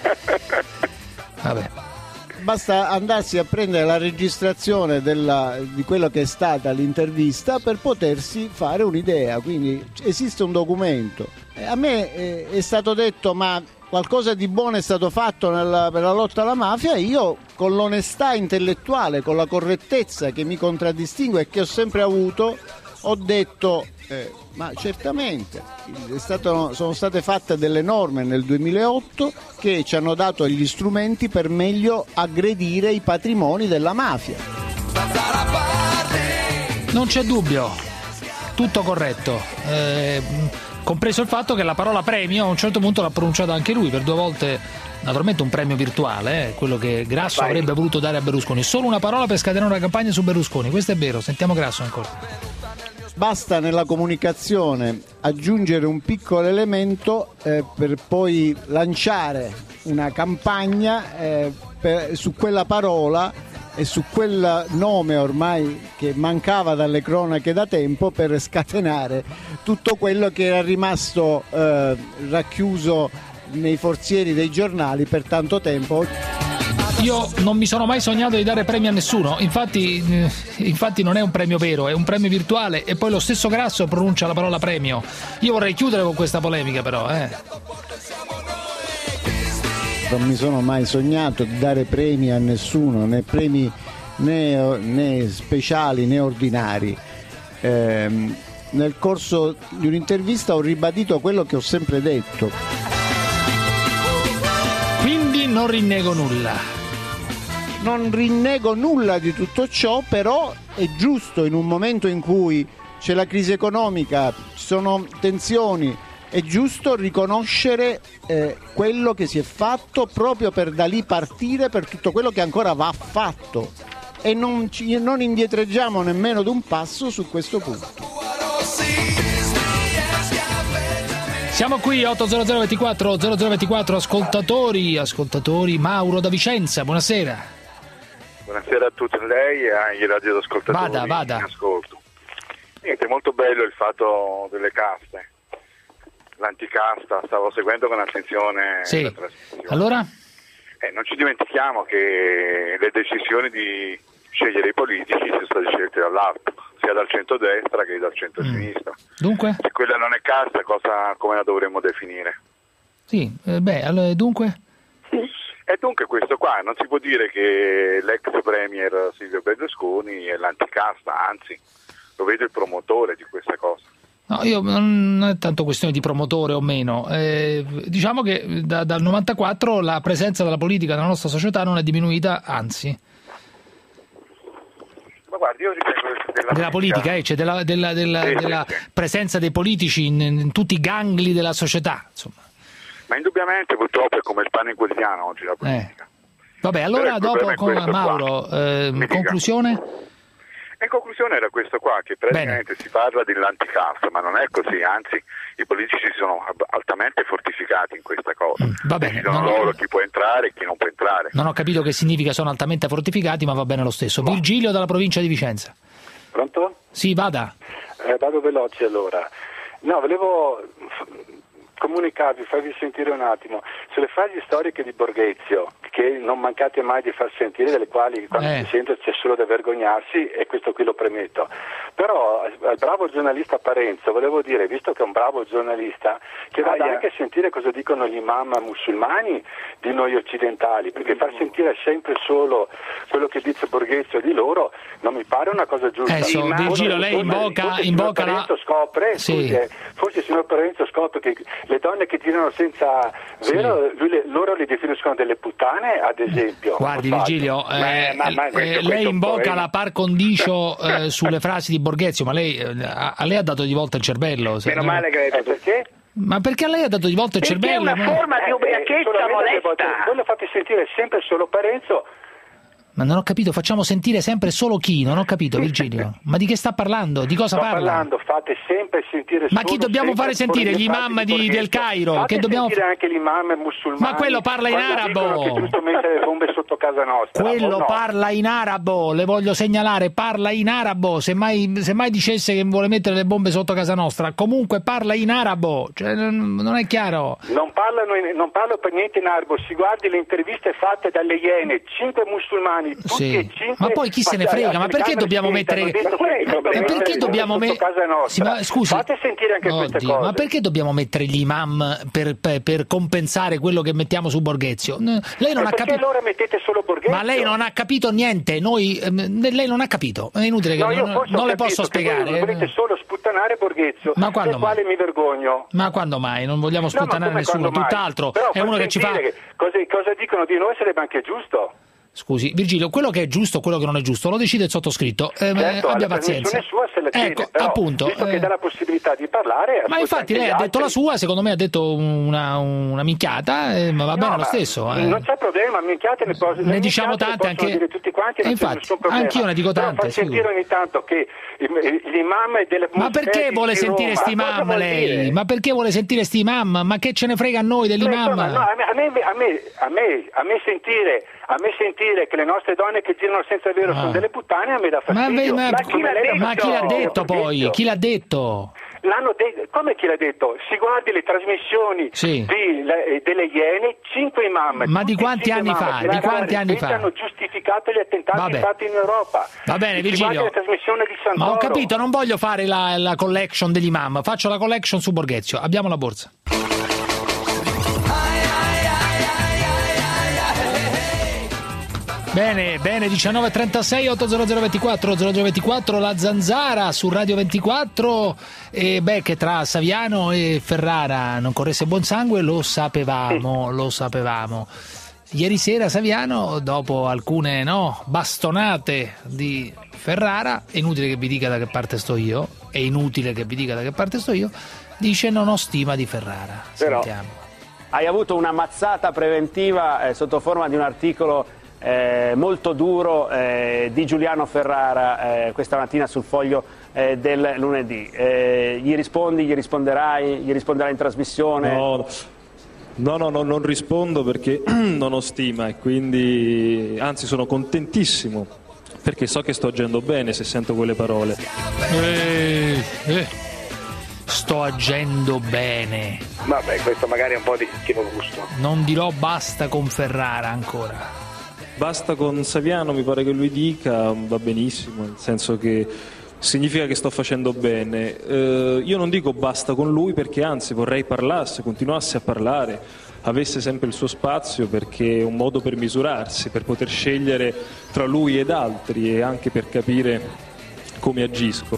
Vabbè. Basta andarsi a prendere la registrazione della, di quello che è stata l'intervista per potersi fare un'idea, quindi esiste un documento. A me eh, è stato detto ma qualcosa di buono è stato fatto nella, per la lotta alla mafia, e io con l'onestà intellettuale, con la correttezza che mi contraddistingue e che ho sempre avuto, ho detto eh, ma certamente è stato, sono state fatte delle norme nel duemilaotto che ci hanno dato gli strumenti per meglio aggredire i patrimoni della mafia. Non c'è dubbio, tutto corretto, eh, compreso il fatto che la parola premio a un certo punto l'ha pronunciata anche lui per due volte, naturalmente un premio virtuale, eh, quello che Grasso Vai. avrebbe voluto dare a Berlusconi, solo una parola per scatenare una campagna su Berlusconi, questo è vero. Sentiamo Grasso ancora. Basta nella comunicazione aggiungere un piccolo elemento eh, per poi lanciare una campagna eh, per, su quella parola e su quel nome ormai che mancava dalle cronache da tempo, per scatenare tutto quello che era rimasto eh, racchiuso nei forzieri dei giornali per tanto tempo. Io non mi sono mai sognato di dare premi a nessuno, infatti, infatti non è un premio vero, è un premio virtuale, e poi lo stesso Grasso pronuncia la parola premio. Io vorrei chiudere con questa polemica però, eh. Non mi sono mai sognato di dare premi a nessuno, né premi né, né speciali né ordinari. Eh, nel corso di un'intervista ho ribadito quello che ho sempre detto. Quindi non rinnego nulla. Non rinnego nulla di tutto ciò, però è giusto in un momento in cui c'è la crisi economica, ci sono tensioni, è giusto riconoscere eh, quello che si è fatto proprio per da lì partire per tutto quello che ancora va fatto e non, ci, non indietreggiamo nemmeno d'un passo su questo punto. Siamo qui otto zero zero ventiquattro zero zero ventiquattro ascoltatori, ascoltatori. Mauro da Vicenza, buonasera. Buonasera a tutti lei e ai radioascoltatori. Vada, vada. In ascolto. Niente, molto bello il fatto delle caste. L'anticasta, stavo seguendo con attenzione sì. la trasmissione. Allora? Eh, non ci dimentichiamo che le decisioni di scegliere i politici sono state scelte dall'alto, sia dal centrodestra che dal centrosinistra. Mm. Dunque? Se quella non è casta, cosa, come la dovremmo definire? Sì, eh, beh, allora, dunque? E dunque questo qua, non si può dire che l'ex premier Silvio Berlusconi è l'anticasta, anzi, lo vedo il promotore di questa cosa. No, io non è tanto questione di promotore o meno, eh, diciamo che da, dal novantaquattro la presenza della politica nella nostra società non è diminuita, anzi. Ma guardi, io ritengo della, della politica, eh, cioè della, della, della, sì, della sì, sì. presenza dei politici in, in tutti i gangli della società, insomma. Ma indubbiamente purtroppo è come il pane quotidiano oggi la politica. Eh. Vabbè, allora dopo con Mauro, eh, conclusione? In conclusione era questo qua, che praticamente Bene. si parla dell'anticasta, ma non è così, anzi i politici sono altamente fortificati in questa cosa. Mm, va bene, decidono loro ho... chi può entrare e chi non può entrare. Non ho capito che significa sono altamente fortificati, ma va bene lo stesso. No. Virgilio dalla provincia di Vicenza. Pronto? Sì, vada. Eh, vado veloce allora. No, volevo comunicarvi, farvi sentire un attimo sulle frasi storiche di Borghezio, che non mancate mai di far sentire, delle quali quando eh. si sente c'è solo da vergognarsi, e questo qui lo premetto. Però al bravo giornalista Parenzo volevo dire, visto che è un bravo giornalista, che vada anche a sentire cosa dicono gli imam musulmani di noi occidentali, perché far sentire sempre solo quello che dice Borghezio di loro non mi pare una cosa giusta. Eh, so, Virgilio, lei invoca, invoca la... scopre, sì. scusi, forse il signor Parenzo scopre che le donne che girano senza vero, sì. lui le, loro li definiscono delle puttane, ad esempio. Guardi Virgilio, eh, ma, ma, ma questo, eh, lei invoca la par condicio eh, sulle frasi di Borghezio, ma lei a, a lei ha dato di volta il cervello. Meno male che hai detto perché? Ma perché a lei ha dato di volta il perché cervello? È una ma... forma di ubriachezza eh, molesta. Voi lo fate sentire sempre solo Parenzo. Ma non ho capito, facciamo sentire sempre solo chi? Non ho capito, Virgilio. Ma di che sta parlando? Di cosa Sto parla? parlando, fate sempre sentire Ma chi dobbiamo fare sentire? Gli imam di, del Cairo? Fate che dobbiamo sentire anche l'imam musulmani. Ma quello parla in arabo. Che giusto mettere le bombe sotto casa nostra. Quello no? parla in arabo, le voglio segnalare, parla in arabo. Se mai, se mai dicesse che vuole mettere le bombe sotto casa nostra, comunque parla in arabo. Cioè, non è chiaro. Non parlano in, non parlo per niente in arabo. Si guardi le interviste fatte dalle Iene, cinque musulmani, tutti sì. e cinque. Ma poi chi se ne frega? Ma perché dobbiamo mettere? E perché dobbiamo mettere? Sì, ma scusi, fate sentire anche Oddio, queste cose. Ma perché dobbiamo mettere gli imam per, per, per compensare quello che mettiamo su Borghezio? Lei non e ha perché capito. allora mettete solo Borghezio? Ma lei non ha capito niente. Noi, eh, lei non ha capito. È inutile che no, io non, non le posso spiegare. Voi volete solo sputtanare Borghezio, ma quando del quale mi vergogno. Ma quando mai? Non vogliamo sputtanare no, nessuno. Tutt'altro. Però è uno che ci fa. Che cosa, cosa dicono di noi sarebbe anche giusto. Scusi, Virgilio, quello che è giusto, quello che non è giusto, lo decide il sottoscritto. Eh, certo, abbia pazienza. Sua se la ecco, però, appunto. Visto eh... che dà la possibilità di parlare. Ma infatti lei ha detto altri. la sua, secondo me ha detto una, una minchiata, eh, ma va no, bene lo stesso. Eh. Non c'è problema, minchiate ne, posso, ne diciamo tante anche. Dire tutti quanti, e infatti, anch'io ne dico tante. Però fa sentire ogni tanto che l'imam delle Ma perché vuole sentire sti imam lei? Ma perché vuole sentire sti imam? Ma che ce ne frega a noi dell'imam? No, a me, a me, a me, a me, a me sentire. A me sentire che le nostre donne che girano senza vero ah. sono delle puttane a me dà fastidio. Ma, ma, ma, chi, l'ha detto? ma chi l'ha detto poi? Chi l'ha detto? L'hanno detto, come chi l'ha detto? Si guardi le trasmissioni sì. di, le, delle Iene, cinque imam. Ma di quanti anni fa? Di quanti anni fa? Hanno giustificato gli attentati Vabbè. fatti in Europa. Va bene, Virgilio. La trasmissione di Santoro. Ma ho capito, non voglio fare la, la collection degli imam, faccio la collection su Borghezio. Abbiamo la borsa. Bene, bene, diciannove e trentasei, otto zero zero ventiquattro zero zero ventiquattro, la Zanzara su Radio ventiquattro. E beh, che tra Saviano e Ferrara non corresse buon sangue lo sapevamo, lo sapevamo. Ieri sera Saviano, dopo alcune no, bastonate di Ferrara, è inutile che vi dica da che parte sto io, è inutile che vi dica da che parte sto io, dice non ho stima di Ferrara. Però Sentiamo. hai avuto una mazzata preventiva eh, sotto forma di un articolo eh, molto duro eh, di Giuliano Ferrara eh, questa mattina sul Foglio eh, del lunedì. Eh, gli rispondi, gli risponderai, gli risponderai in trasmissione? No, no, no, no non rispondo perché non ho stima e quindi, anzi, sono contentissimo perché so che sto agendo bene se sento quelle parole. Eh, eh. Sto agendo bene. Vabbè, questo magari è un po' di cattivo gusto. Non dirò basta con Ferrara ancora. Basta con Saviano, mi pare che lui dica, va benissimo, nel senso che significa che sto facendo bene. Eh, io non dico basta con lui perché anzi vorrei parlasse, continuasse a parlare, avesse sempre il suo spazio, perché è un modo per misurarsi, per poter scegliere tra lui ed altri e anche per capire come agisco.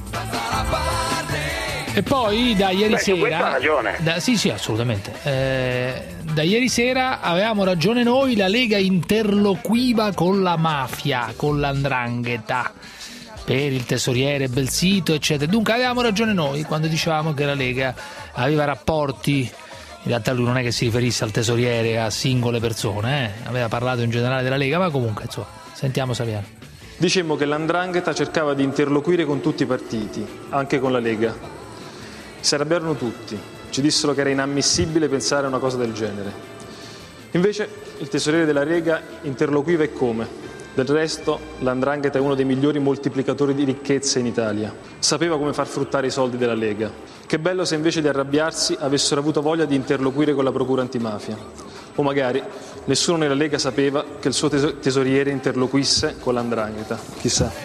E poi da ieri Beh, sera, su questo ha ragione. Da, sì sì assolutamente, eh, da ieri sera avevamo ragione noi, la Lega interloquiva con la mafia, con l'andrangheta per il tesoriere Belsito eccetera, dunque avevamo ragione noi quando dicevamo che la Lega aveva rapporti, in realtà lui non è che si riferisse al tesoriere, a singole persone, eh? Aveva parlato in generale della Lega, ma comunque insomma, sentiamo Saviano. Dicemmo che l'andrangheta cercava di interloquire con tutti i partiti, anche con la Lega. Si arrabbiarono tutti, ci dissero che era inammissibile pensare a una cosa del genere. Invece il tesoriere della Lega interloquiva e come. Del resto l'andrangheta è uno dei migliori moltiplicatori di ricchezza in Italia. Sapeva come far fruttare i soldi della Lega. Che bello se invece di arrabbiarsi avessero avuto voglia di interloquire con la procura antimafia. O magari nessuno nella Lega sapeva che il suo tesoriere interloquisse con l'andrangheta. Chissà.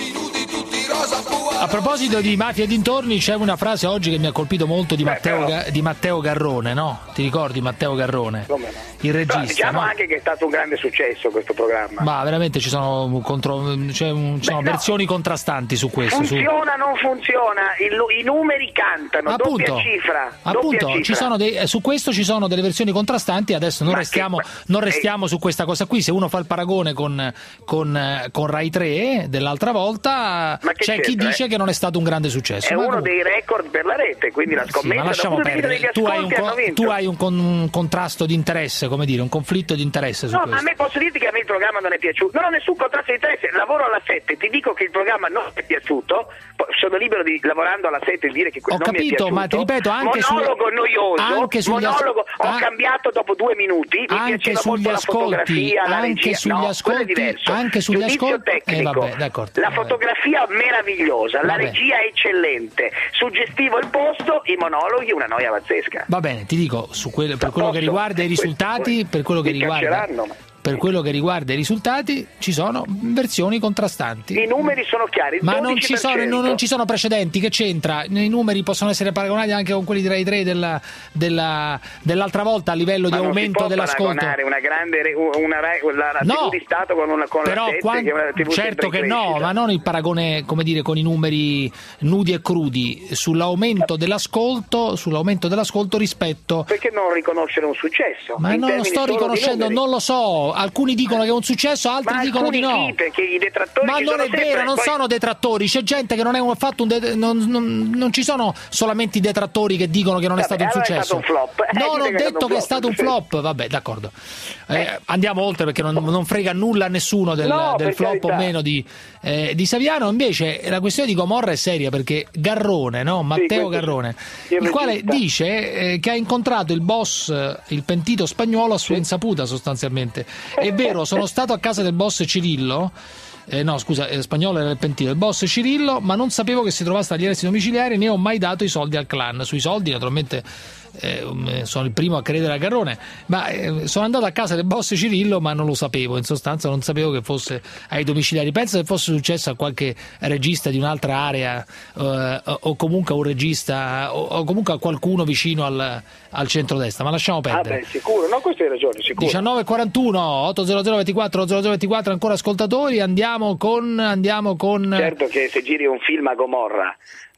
A proposito di mafia e dintorni, c'è una frase oggi che mi ha colpito molto di, Beh, Matteo, però... di Matteo Garrone, no? Ti ricordi Matteo Garrone? Come no? Il regista. Però diciamo no? anche che è stato un grande successo questo programma. Ma veramente ci sono, contro... cioè, ci sono Beh, versioni no. contrastanti su questo. Funziona, su... non funziona, I, i numeri cantano, appunto, doppia cifra. Appunto, doppia cifra. Ci sono dei, su questo ci sono delle versioni contrastanti, adesso non Ma restiamo, che... non restiamo eh... su questa cosa qui, se uno fa il paragone con, con, con Rai tre dell'altra volta, c'è chi dice eh? che non è stato un grande successo. È ma uno comunque... dei record per la rete, quindi la scommessa. Sì, ma lasciamo perdere. Tu hai un, co- tu hai un, con- un contrasto di interesse, come dire, un conflitto di interesse su no, questo. A me posso dirti che a me il programma non è piaciuto. Non ho nessun contrasto di interesse, lavoro alla sette, ti dico che il programma non è piaciuto, sono libero di lavorando alla sette e dire che ho non capito, mi è piaciuto. Ma ti ripeto, anche monologo su... noioso, anche sugli monologo, as... ho ah, cambiato dopo due minuti, mi anche piaceva sugli molto ascolti, la fotografia, la anche regia. sugli no, ascolti, è diverso. anche sugli Giudizio ascolti, tecnico, eh, vabbè, d'accordo, la vabbè. fotografia meravigliosa, la vabbè. regia eccellente, suggestivo il posto, i monologhi una noia pazzesca. Va bene, ti dico, su quello, per quello che riguarda i risultati, per quello che riguarda per quello che riguarda i risultati ci sono versioni contrastanti. I numeri sono chiari, ma non ci, sono, non, non ci sono precedenti, che c'entra? I numeri possono essere paragonati anche con quelli di Rai tre della, della, dell'altra volta a livello ma di aumento dell'ascolto. Ma non si può paragonare una grande una, una, la no, tivù di Stato con, una, con però la sette, quando, che è una tivù certo che no, ma non il paragone, come dire, con i numeri nudi e crudi sull'aumento dell'ascolto, sull'aumento dell'ascolto rispetto. Perché non riconoscere un successo? Ma non lo sto riconoscendo, non lo so. Alcuni dicono che è un successo, altri ma dicono di no. Chi, perché i detrattori ma non è sempre, vero, non poi... sono detrattori, c'è gente che non è fatto un de- non, non, non ci sono solamente i detrattori che dicono che non vabbè, è stato un allora successo. È stato un flop. Eh, non ho detto che è stato un flop, flop. vabbè, d'accordo. Eh, eh. Andiamo oltre perché non, non frega nulla a nessuno del, no, del flop carità. o meno di, eh, di Saviano. Invece la questione di Gomorra è seria perché Garrone, no? Matteo sì, Garrone, il, il quale regista. dice eh, che ha incontrato il boss, il pentito spagnolo a sua sì. insaputa sostanzialmente. È vero, sono stato a casa del boss Cirillo. Eh, no, scusa, eh, spagnolo era il pentito, il boss Cirillo, ma non sapevo che si trovasse agli arresti domiciliari, né ho mai dato i soldi al clan. Sui soldi, naturalmente, eh, sono il primo a credere a Garrone, ma eh, sono andato a casa del boss Cirillo, ma non lo sapevo, in sostanza non sapevo che fosse ai domiciliari. Penso che fosse successo a qualche regista di un'altra area, eh, o comunque a un regista, o, o comunque a qualcuno vicino al, al centrodestra, ma lasciamo perdere. Ah beh, sicuro, no, questo hai ragione, sicuro. diciannove e quarantuno, otto zero zero ventiquattro zero zero ventiquattro, ancora ascoltatori, andiamo con andiamo con certo che se giri un film a Gomorra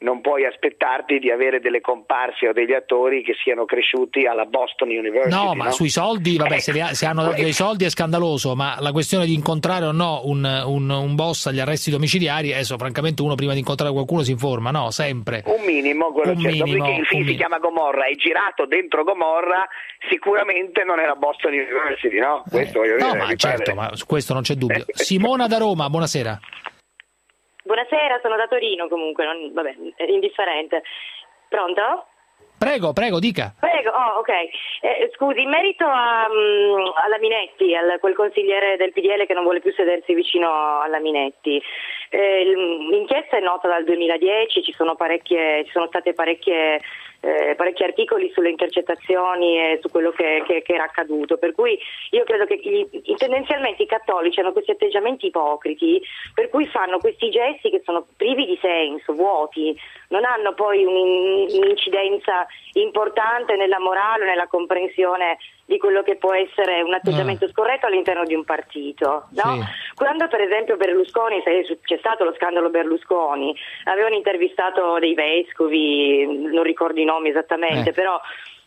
non puoi aspettarti di avere delle comparse o degli attori che siano cresciuti alla Boston University. No, ma no? sui soldi, vabbè, se, ha, se hanno dato dei soldi è scandaloso, ma la questione di incontrare o no un, un, un boss agli arresti domiciliari, adesso francamente uno prima di incontrare qualcuno si informa, no, sempre. Un minimo, quello un certo, minimo, perché il film si chiama Gomorra, è girato dentro Gomorra, sicuramente non era Boston University, no? Questo voglio No, dire, ma mi certo, pare. ma su questo non c'è dubbio. Simona da Roma, buonasera. Buonasera, sono da Torino comunque, non, vabbè, è indifferente. Pronto? Prego, prego, dica. Prego, oh, ok. Eh, scusi, in merito a, um, alla Minetti, al, quel consigliere del P D L che non vuole più sedersi vicino alla Minetti, eh, l'inchiesta è nota dal duemiladieci, ci sono parecchie, ci sono state parecchie Eh, parecchi articoli sulle intercettazioni e su quello che, che, che era accaduto, per cui io credo che i, tendenzialmente i cattolici hanno questi atteggiamenti ipocriti per cui fanno questi gesti che sono privi di senso, vuoti, non hanno poi un, un'incidenza importante nella morale o nella comprensione di quello che può essere un atteggiamento scorretto all'interno di un partito, no? Sì. Quando per esempio Berlusconi, c'è stato lo scandalo Berlusconi, avevano intervistato dei vescovi, non ricordo i nomi esattamente, eh. però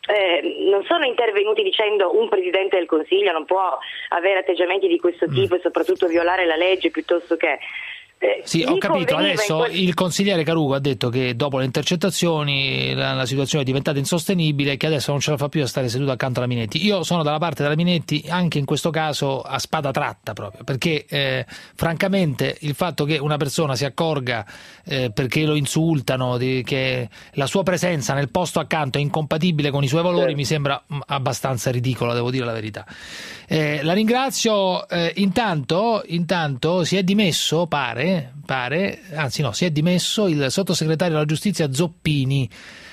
eh, non sono intervenuti dicendo un Presidente del Consiglio non può avere atteggiamenti di questo tipo mm. e soprattutto violare la legge piuttosto che... Eh, sì, ho capito, adesso quel... il consigliere Carugo ha detto che dopo le intercettazioni la, la situazione è diventata insostenibile e che adesso non ce la fa più a stare seduto accanto alla Minetti. Io sono dalla parte della Minetti anche in questo caso a spada tratta proprio, perché eh, francamente il fatto che una persona si accorga eh, perché lo insultano di, che la sua presenza nel posto accanto è incompatibile con i suoi valori, sì. mi sembra abbastanza ridicolo, devo dire la verità. Eh, la ringrazio. Eh, intanto, intanto si è dimesso, pare pare, anzi no, si è dimesso il sottosegretario alla giustizia Zoppini,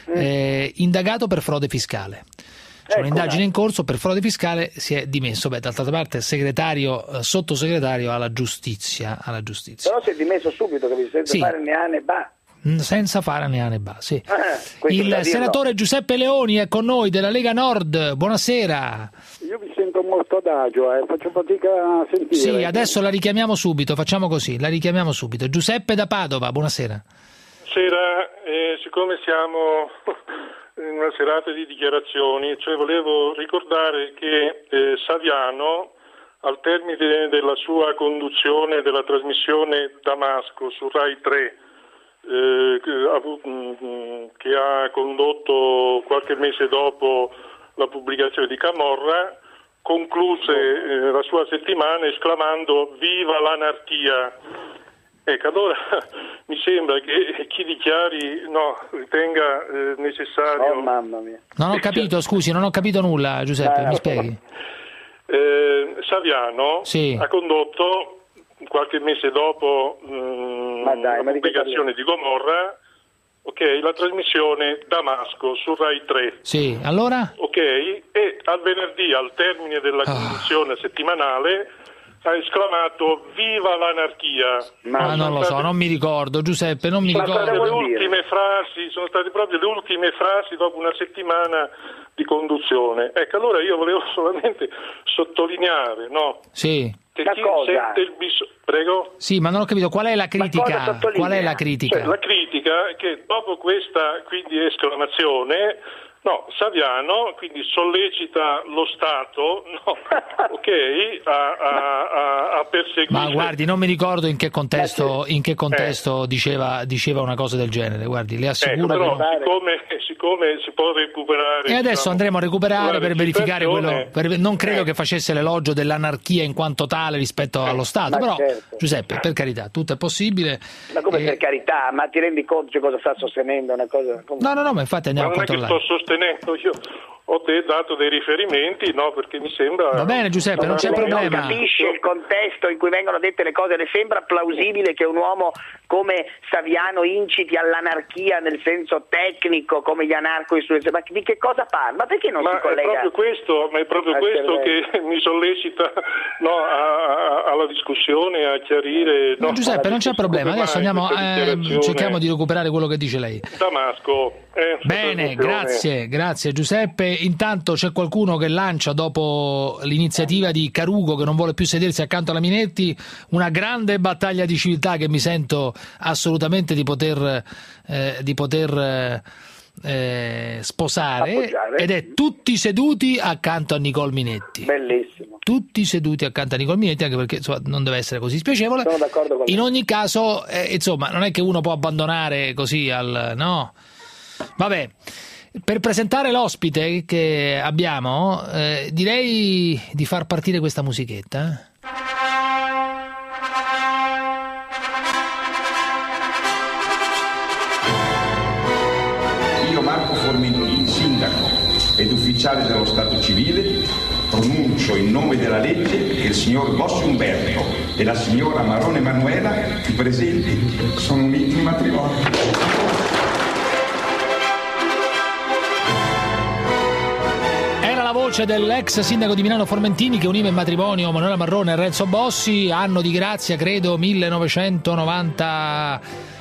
eh, indagato per frode fiscale. C'è ecco un'indagine dai. in corso per frode fiscale, si è dimesso. Beh, d'altra parte segretario, eh, sottosegretario alla giustizia, alla giustizia. Però si è dimesso subito, che senza sì. fare né A né ba. Senza fare né A né ba, sì. Ah, il senatore no. Giuseppe Leoni è con noi della Lega Nord, buonasera. Io mi sento molto adagio, eh. faccio fatica a sentire. Sì, adesso la richiamiamo subito, facciamo così, la richiamiamo subito. Giuseppe da Padova, buonasera. Buonasera, eh, siccome siamo in una serata di dichiarazioni, cioè volevo ricordare che eh, Saviano, al termine della sua conduzione della trasmissione Damasco su Rai tre, eh, che ha condotto qualche mese dopo la pubblicazione di Camorra, concluse eh, la sua settimana esclamando "Viva l'anarchia!". Ecco, allora mi sembra che chi dichiari no, ritenga eh, necessario... Oh, mamma mia. Non ho capito, scusi, non ho capito nulla, Giuseppe, eh, mi spieghi. Eh, Saviano sì. ha condotto qualche mese dopo mh, ma dai, la pubblicazione di Gomorra, ok, la trasmissione Damasco su Rai tre. Sì, allora? Ok, e al venerdì, al termine della conduzione oh. settimanale, ha esclamato "Viva l'anarchia!". Ma ah, non lo so, non mi ricordo, Giuseppe, non mi sono ricordo. State le ultime frasi, sono state proprio le ultime frasi dopo una settimana di conduzione. Ecco, allora io volevo solamente sottolineare, no? Sì. Che chi sente il bisogno... Prego? Sì, ma non ho capito, qual è la critica? Qual è la critica? Cioè, la critica è che dopo questa quindi esclamazione, no, Saviano quindi sollecita lo Stato, no, ok, a, a, a, a perseguire... Ma guardi, non mi ricordo in che contesto, in che contesto eh. diceva, diceva una cosa del genere, guardi, le assicuro ecco, però, che... siccome, siccome si può recuperare... E adesso diciamo, andremo a recuperare per verificare quello... Per, non credo eh. che facesse l'elogio dell'anarchia in quanto tale rispetto eh. allo Stato, ma però certo. Giuseppe, per carità, tutto è possibile. Ma come e... per carità, ma ti rendi conto di cosa sta sostenendo? Una cosa... Come... No, no, no, ma infatti andiamo ma a controllare. Sto sostenendo, io ho dato dei riferimenti, no, perché mi sembra... Va bene Giuseppe, non c'è problema. Non capisce il contesto in cui vengono dette le cose, le sembra plausibile che un uomo come Saviano inciti all'anarchia nel senso tecnico, come gli anarco ma di che cosa parla? Ma perché non ma si collega? È proprio questo, ma è proprio questo che mi sollecita no, a, a, alla discussione, a chiarire... No, no, Giuseppe, non c'è problema, adesso andiamo, eh, cerchiamo di recuperare quello che dice lei. Damasco. Eh, bene, grazie, grazie Giuseppe. intanto c'è qualcuno che lancia, dopo l'iniziativa di Carugo che non vuole più sedersi accanto alla Minetti, una grande battaglia di civiltà che mi sento assolutamente di poter, eh, di poter eh, sposare, appoggiare. Ed è tutti seduti accanto a Nicole Minetti. Bellissimo. Tutti seduti accanto a Nicole Minetti, anche perché insomma, non deve essere così spiacevole. Sono d'accordo con In me. ogni caso, eh, insomma, non è che uno può abbandonare così al... no? Vabbè, per presentare l'ospite che abbiamo, eh, direi di far partire questa musichetta. Io, Marco Formentini, sindaco ed ufficiale dello Stato civile, pronuncio in nome della legge che il signor Bossi Umberto e la signora Marone Emanuela, qui presenti, sono uniti in matrimonio. Voce dell'ex sindaco di Milano Formentini che univa in matrimonio Manuela Marrone e Renzo Bossi, anno di grazia credo millenovecentonovanta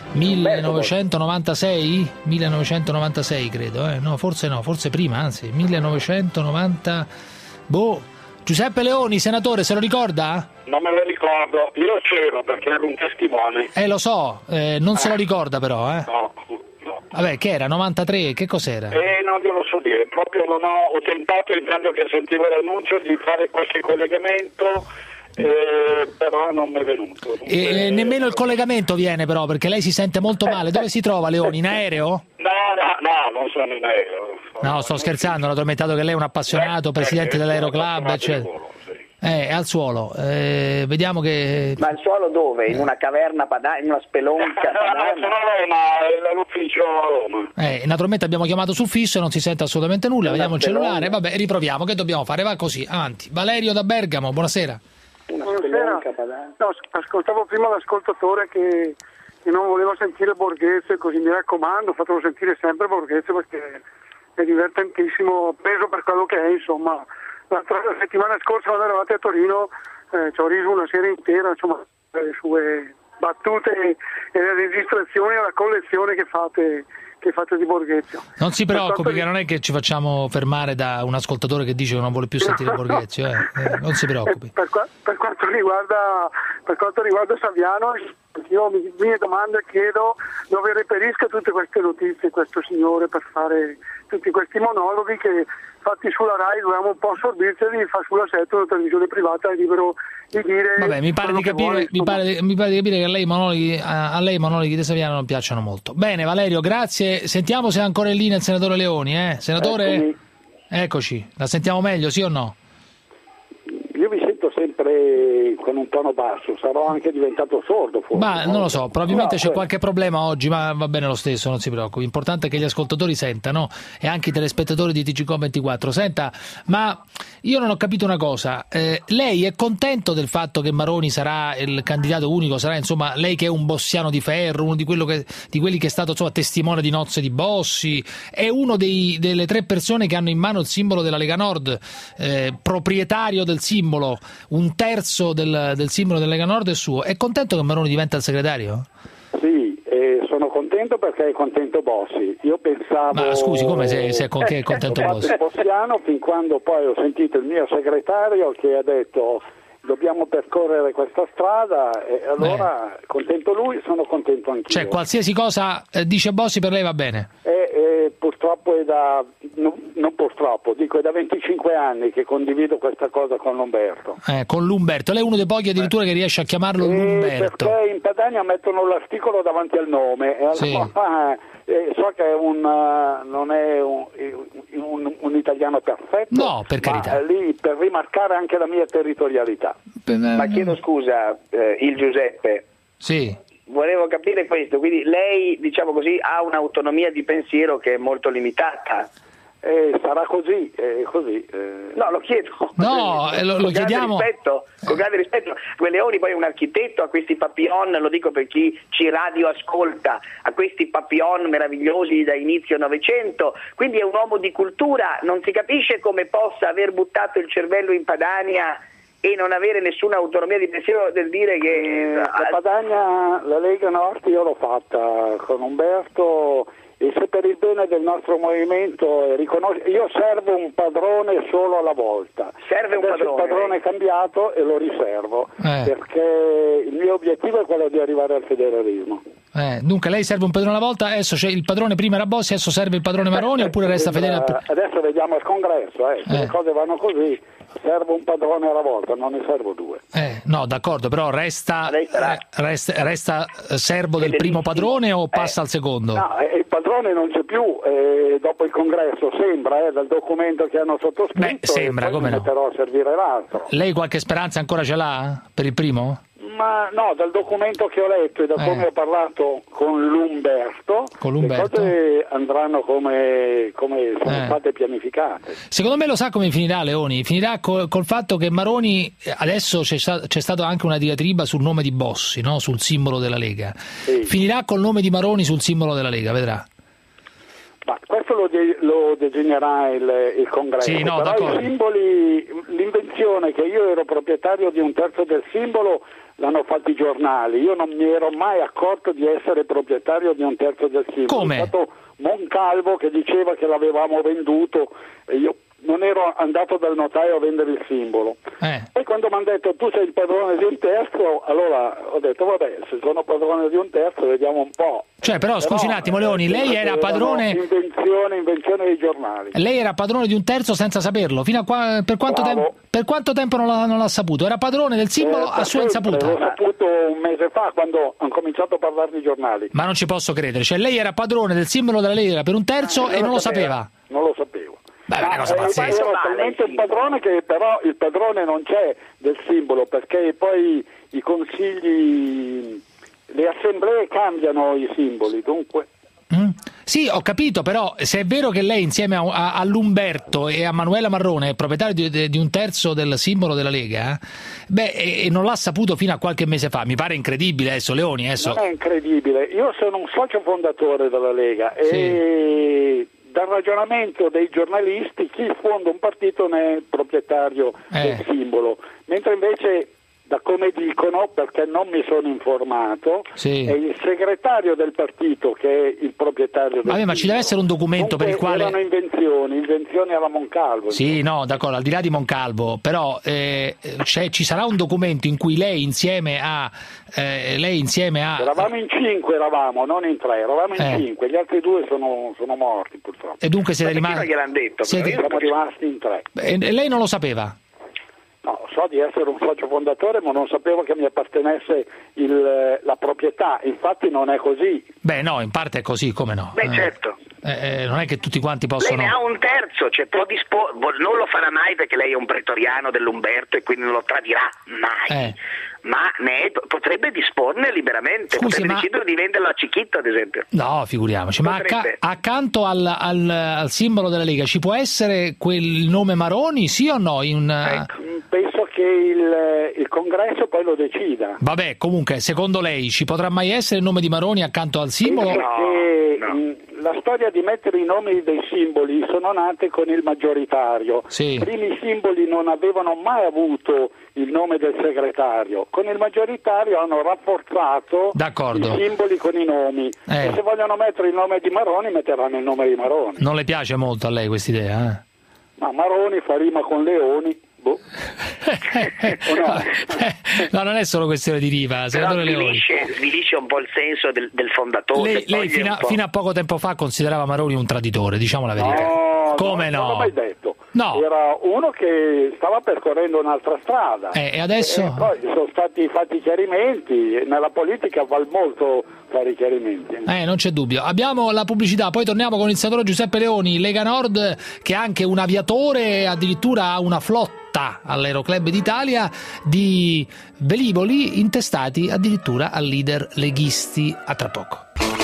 millenovecentonovantasei millenovecentonovantasei credo, eh? no forse no, forse prima, anzi millenovecentonovanta. Boh, Giuseppe Leoni, senatore, se lo ricorda? Non me lo ricordo, io c'ero perché ero un testimone. Eh lo so, eh, non se lo ricorda però, eh? No. Vabbè, che era? novantatré? Che cos'era? Eh, non te lo so dire, proprio non ho, ho tentato intanto che sentivo l'annuncio di fare qualche collegamento, eh, però non mi è venuto. E, eh, nemmeno il collegamento viene però, perché lei si sente molto male. Dove si trova, Leoni? In aereo? No, no, no, non sono in aereo. No, sto scherzando, naturalmente, dato che lei è un appassionato, eh, presidente eh, dell'Aeroclub, eccetera. Eh, è al suolo, eh, vediamo che... Ma il suolo dove? In una caverna padana, in una spelonca padana? No, sono a Roma, è l'ufficio a Roma. Eh, naturalmente abbiamo chiamato sul fisso e non si sente assolutamente nulla, vediamo il cellulare, vabbè, riproviamo, che dobbiamo fare? Va così, avanti. Valerio da Bergamo, buonasera. Buonasera, no, ascoltavo prima l'ascoltatore che, che non voleva sentire Borghese, così mi raccomando, fatelo sentire sempre Borghese perché è divertentissimo, preso per quello che è, insomma... La settimana scorsa quando eravate a Torino eh, ci ho riso una sera intera, insomma, le sue battute e, e le registrazioni alla collezione che fate, che fate di Borghezio. Non si preoccupi, per che non è che ci facciamo fermare da un ascoltatore che dice che non vuole più sentire Borghezio, eh. Eh, non si preoccupi. Per, qua, per, quanto riguarda, per quanto riguarda Saviano, io mi, mi domando e chiedo dove reperisca tutte queste notizie questo signore per fare tutti questi monologhi che fatti sulla Rai dovevamo un po' assorbirceli, fa sulla sette una televisione privata è libero di dire. Vabbè, mi pare di capire, vuole, mi, pare, mi pare di capire che a lei i monologhi, a, a lei i monologhi di Saviano non piacciono molto. Bene Valerio, grazie. Sentiamo se è ancora in linea il senatore Leoni, eh? Senatore? Eccomi. Eccoci, la sentiamo meglio, sì o no? Io mi sento sempre con un tono basso, sarò anche diventato sordo forse. Ma non lo so, probabilmente no, c'è eh. qualche problema oggi, ma va bene lo stesso, non si preoccupi. L'importante è che gli ascoltatori sentano e anche i telespettatori di T G Com ventiquattro. Senta, ma io non ho capito una cosa, eh, lei è contento del fatto che Maroni sarà il candidato unico, sarà insomma lei che è un bossiano di ferro, uno di, quello che, di quelli che è stato insomma, testimone di nozze di Bossi, è uno dei, delle tre persone che hanno in mano il simbolo della Lega Nord, eh, proprietario del simbolo, un terzo del, del simbolo della Lega Nord è suo. È contento che Maroni diventa il segretario? Sì, eh, sono contento perché è contento Bossi. Io pensavo... Ma scusi, come se, se è, con, che è contento Bossi? Bossiano fin quando poi ho sentito il mio segretario che ha detto dobbiamo percorrere questa strada e allora eh. contento lui, sono contento anch'io. Cioè qualsiasi cosa eh, dice Bossi per lei va bene? E, e purtroppo è da no, non purtroppo, dico è da venticinque anni che condivido questa cosa con Lumberto. Eh, con Lumberto, lei è uno dei pochi addirittura che riesce a chiamarlo e Lumberto. Perché in Padania mettono l'articolo davanti al nome e allora sì. eh, so che è un, uh, non è un, un, un italiano perfetto, no, per carità. Ma lì per rimarcare anche la mia territorialità. Ma chiedo scusa, eh, il Giuseppe. Sì. Volevo capire questo, quindi lei, diciamo così, ha un'autonomia di pensiero che è molto limitata. Eh, sarà così, eh, così. Eh. No, lo chiedo. No, eh, lo, lo con chiediamo. Grande rispetto, con grande rispetto. Leoni poi è un architetto, ha questi papillon, lo dico per chi ci radio ascolta, ha questi papillon meravigliosi da inizio Novecento, quindi è un uomo di cultura, non si capisce come possa aver buttato il cervello in Padania e non avere nessuna autonomia di pensiero del dire che... La Padania, la Lega Nord io l'ho fatta con Umberto e se per il bene del nostro movimento è riconos- io servo un padrone solo alla volta. Serve un Adesso padrone. il padrone è cambiato e lo riservo, Eh. perché il mio obiettivo è quello di arrivare al federalismo. Eh, dunque lei serve un padrone alla volta, adesso c'è il padrone prima era Bossi, adesso serve il padrone Maroni oppure resta fedele al... Eh, Adesso vediamo al congresso, eh. se Eh. le cose vanno così, servo un padrone alla volta, non ne servo due. Eh, no, d'accordo, però resta, eh, resta, resta eh, servo del primo padrone o passa al secondo? No, eh, il padrone non c'è più, eh, dopo il congresso sembra, eh, dal documento che hanno sottoscritto. Beh, sembra, e poi come no. metterò a servire l'altro. Lei qualche speranza ancora ce l'ha per il primo? Ma no, dal documento che ho letto e da Eh. come ho parlato con l'Umberto, Con l'Umberto. le cose andranno come, come sono Eh. state pianificate. Secondo me lo sa come finirà Leoni, finirà col, col fatto che Maroni, adesso c'è, sta, c'è stata anche una diatriba sul nome di Bossi, no? Sul simbolo della Lega, finirà col nome di Maroni sul simbolo della Lega, vedrà. Ma questo lo, de- lo designerà il, il congresso, Sì, no, però d'accordo. i simboli, l'invenzione che io ero proprietario di un terzo del simbolo l'hanno fatto i giornali, io non mi ero mai accorto di essere proprietario di un terzo del simbolo. Come? È stato Moncalvo che diceva che l'avevamo venduto e io non ero andato dal notaio a vendere il simbolo. Eh. Poi quando mi hanno detto tu sei il padrone di un terzo, allora ho detto vabbè, se sono padrone di un terzo vediamo un po'. Cioè, però, scusi un attimo, Leoni, lei era padrone... Invenzione, invenzione dei giornali. Lei era padrone di un terzo senza saperlo, fino a qua, per, quanto tempo, per quanto tempo non l'ha, non l'ha saputo? Era padrone del simbolo Eh, a sua sempre, insaputa. L'ho saputo un mese fa quando hanno cominciato a parlare di giornali. Ma non ci posso credere, cioè lei era padrone del simbolo della Lega per un terzo Eh, e non lo sapeva. Non lo sapevo. Beh, è una cosa Eh, pazzesca. Era talmente un padrone che però il padrone non c'è del simbolo, perché poi i consigli, le assemblee cambiano i simboli, dunque... Mm? Sì, ho capito, però se è vero che lei insieme a, a, all'Umberto e a Manuela Marrone è proprietario di, di un terzo del simbolo della Lega, beh, e, e non l'ha saputo fino a qualche mese fa, mi pare incredibile adesso, Leoni. Adesso... Non è incredibile, io sono un socio fondatore della Lega e dal ragionamento dei giornalisti chi fonda un partito ne è proprietario Eh. del simbolo, mentre invece da come dicono, perché non mi sono informato, Sì. è il segretario del partito che è il proprietario del Vabbè, ma ci deve essere un documento per il Dunque, quale... erano invenzioni, invenzioni alla Moncalvo. Sì, no, d'accordo, al di là di Moncalvo, però eh, c'è, ci sarà un documento in cui lei insieme a... Eh, lei insieme a... Eravamo in cinque, eravamo, non in tre, eravamo in Eh. cinque, gli altri due sono, sono morti purtroppo. E dunque siete Ma perché rimasti... non gliel'hanno detto? Siete- Siamo rimasti in tre. E e lei non lo sapeva? No, so di essere un socio fondatore, ma non sapevo che mi appartenesse il- la proprietà, infatti non è così. Beh, no, in parte è così, come no? Beh, Eh, certo. eh, eh, non è che tutti quanti Lei possono... ne ha un terzo, cioè può disporre, non lo farà mai perché lei è un pretoriano dell'Umberto e quindi non lo tradirà mai, Eh. ma ne è- potrebbe disporne liberamente, Scusi, potrebbe ma- decidere di venderlo a Cicchitto ad esempio. No, figuriamoci, ma acca- Potrebbe. accanto al, al- al simbolo della Lega ci può essere quel nome Maroni, sì o no? In, Ecco, penso che il, il congresso poi lo decida. Vabbè, comunque, secondo lei ci potrà mai essere il nome di Maroni accanto al simbolo? Penso che mh, la storia di mettere i nomi dei simboli sono nate con il maggioritario. Sì. I primi simboli non avevano mai avuto il nome del segretario. Con il maggioritario hanno rafforzato D'accordo. i simboli con i nomi. Eh. E se vogliono mettere il nome di Maroni, metteranno il nome di Maroni. Non le piace molto a lei questa idea, eh? Ma Maroni fa rima con Leoni. Boh. O no? No, non è solo questione di riva, Però senatore Leoni. svilisce, svilisce un po' il senso del, del fondatore. Lei, lei toglie fino, un a, po'. fino a poco tempo fa considerava Maroni un traditore, diciamo la verità. No, Come no? no? Non l'ho mai detto. No. Era uno che stava percorrendo un'altra strada. Eh, e adesso? E poi sono stati fatti chiarimenti. Nella politica vale molto fare i chiarimenti. Eh, non c'è dubbio. Abbiamo la pubblicità, poi torniamo con il senatore Giuseppe Leoni, Lega Nord, che è anche un aviatore, addirittura ha una flotta all'Aeroclub d'Italia di velivoli intestati addirittura al leader leghisti. A tra poco.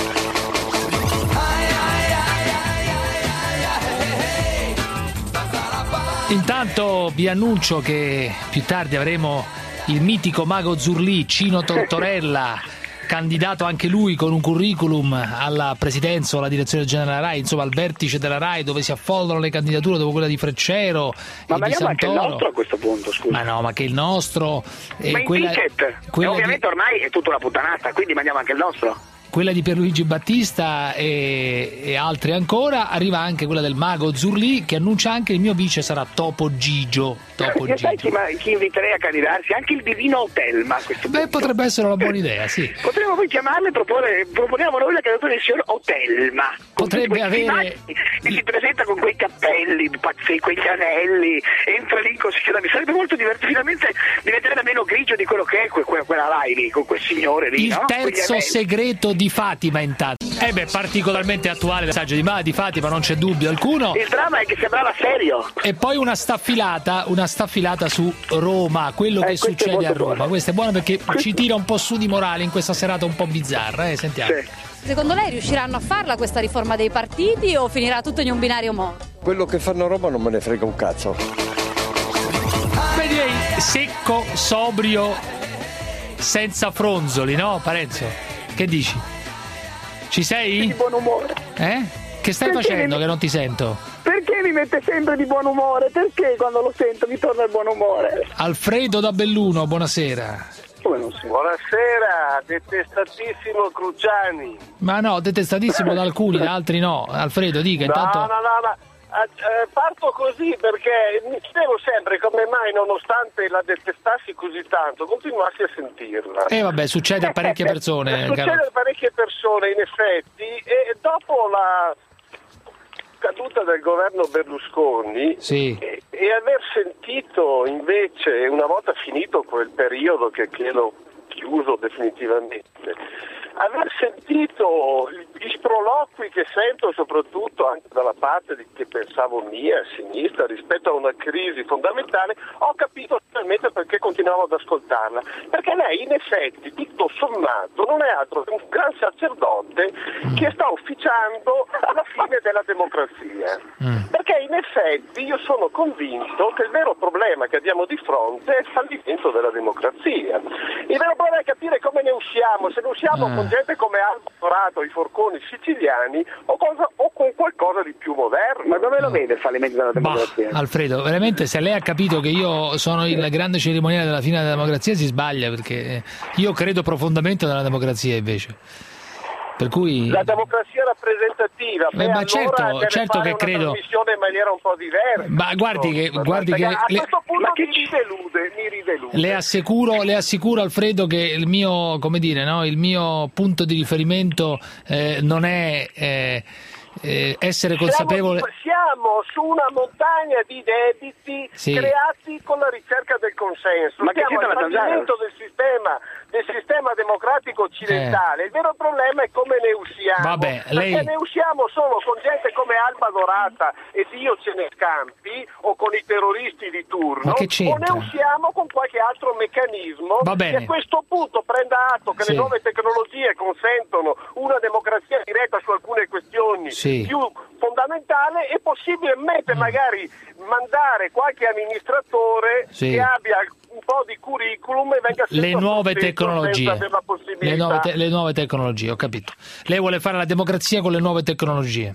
Intanto vi annuncio che più tardi avremo il mitico mago Zurlì, Cino Tortorella, candidato anche lui con un curriculum alla presidenza o alla direzione generale della RAI, insomma al vertice della RAI, dove si affollano le candidature dopo quella di Freccero Ma e di magari anche il Santoro. nostro a questo punto, scusa. Ma no, ma che il nostro... eh, Ma in quella- ticket, quella e ovviamente ormai è tutta una puttanata, quindi mandiamo anche il nostro. quella di Pierluigi Battista e, e altre ancora. Arriva anche quella del mago Zurlì, che annuncia anche il mio vice sarà Topo Gigio. Topo Io Gigio. sai chi, ma, chi inviterei a candidarsi? Anche il divino Otelma a questo Beh, punto. potrebbe essere una buona idea, sì. Potremmo poi chiamarlo e proporre, proponiamo noi la candidatura del signor Otelma. Potrebbe avere... E si presenta con quei cappelli pazzeschi, quegli anelli, entra lì in consiglio. Sarebbe molto divertente, finalmente diventerebbe meno grigio di quello che è que- que- quella là lì, con quel signore lì, Il no? terzo segreto di Fatima, intanto. Eh beh, particolarmente attuale il messaggio di, Ma- di Fatima, non c'è dubbio alcuno. Il dramma è che sembrava serio. E poi una staffilata, una staffilata su Roma, quello Eh, che questo è succede a molto Roma. buono. Questo è buono perché ci tira un po' su di morale in questa serata un po' bizzarra, eh? Sentiamo. Secondo lei riusciranno a farla questa riforma dei partiti o finirà tutto in un binario morto? Quello che fanno a Roma non me ne frega un cazzo. Beh, direi secco, sobrio, senza fronzoli, no, Parenzo? Che dici? Ci sei? Di buon umore. Eh? Che stai Perché facendo mi- che non ti sento? Perché mi mette sempre di buon umore? Perché quando lo sento mi torna il buon umore? Alfredo da Belluno, buonasera. Buonasera, detestatissimo Cruciani. Ma no, detestatissimo da alcuni, da altri no. Alfredo, dica, intanto... No, no, no, ma eh, parto così perché mi chiedevo sempre come mai, nonostante la detestassi così tanto, continuassi a sentirla. Eh vabbè, succede a parecchie persone. Succede caro. a parecchie persone, in effetti, e dopo la caduta del governo Berlusconi Sì. e, e aver sentito invece, una volta finito quel periodo che chiedo chiuso definitivamente, aver sentito gli sproloqui che sento soprattutto anche dalla parte di che pensavo mia, a sinistra, rispetto a una crisi fondamentale, ho capito finalmente perché continuavo ad ascoltarla, perché lei in effetti, tutto sommato, non è altro che un gran sacerdote che sta ufficiando alla fine della democrazia. Perché in effetti io sono convinto che il vero problema che abbiamo di fronte è il fallimento della democrazia. Il vero problema è capire come ne usciamo, se ne usciamo Eh. con gente come Aldo Dorato, i forconi siciliani o, cosa, o con qualcosa di più moderno. Ma dove lo vede il fallimento della Bah, democrazia? Alfredo, veramente se lei ha capito che io sono il grande cerimoniale della fine della democrazia si sbaglia, perché io credo profondamente nella democrazia invece. Per cui... La democrazia rappresentativa, Eh, beh, ma allora certo, deve certo fare che una credo- trasmissione in maniera un po' diversa. Ma guardi che, guardi che a le, questo punto mi ridelude, mi ridelude. le assicuro, le assicuro Alfredo che il mio, come dire, no, il mio punto di riferimento eh, non è eh, eh, essere consapevole. Siamo, siamo su una montagna di debiti Sì. creati con la ricerca del consenso. Ma che Siamo c'entra al la Zanzara? fallimento del sistema, del sistema democratico occidentale. Il vero problema è come ne usciamo. Vabbè, Perché lei- ne usciamo solo con gente come Alba Dorata e Dio ce ne scampi, o con i terroristi di turno, Ma che o c'entra? ne usciamo con qualche altro meccanismo Va bene. che a questo punto prenda atto che Sì. le nuove tecnologie consentono una democrazia diretta su alcune questioni Sì. più fondamentale e possibilmente magari mandare qualche amministratore Sì. che abbia un po' di curriculum e venga Le sempre nuove assunto tecnologie, senza avere la possibilità. le nuove, te- le nuove tecnologie, ho capito. Lei vuole fare la democrazia con le nuove tecnologie.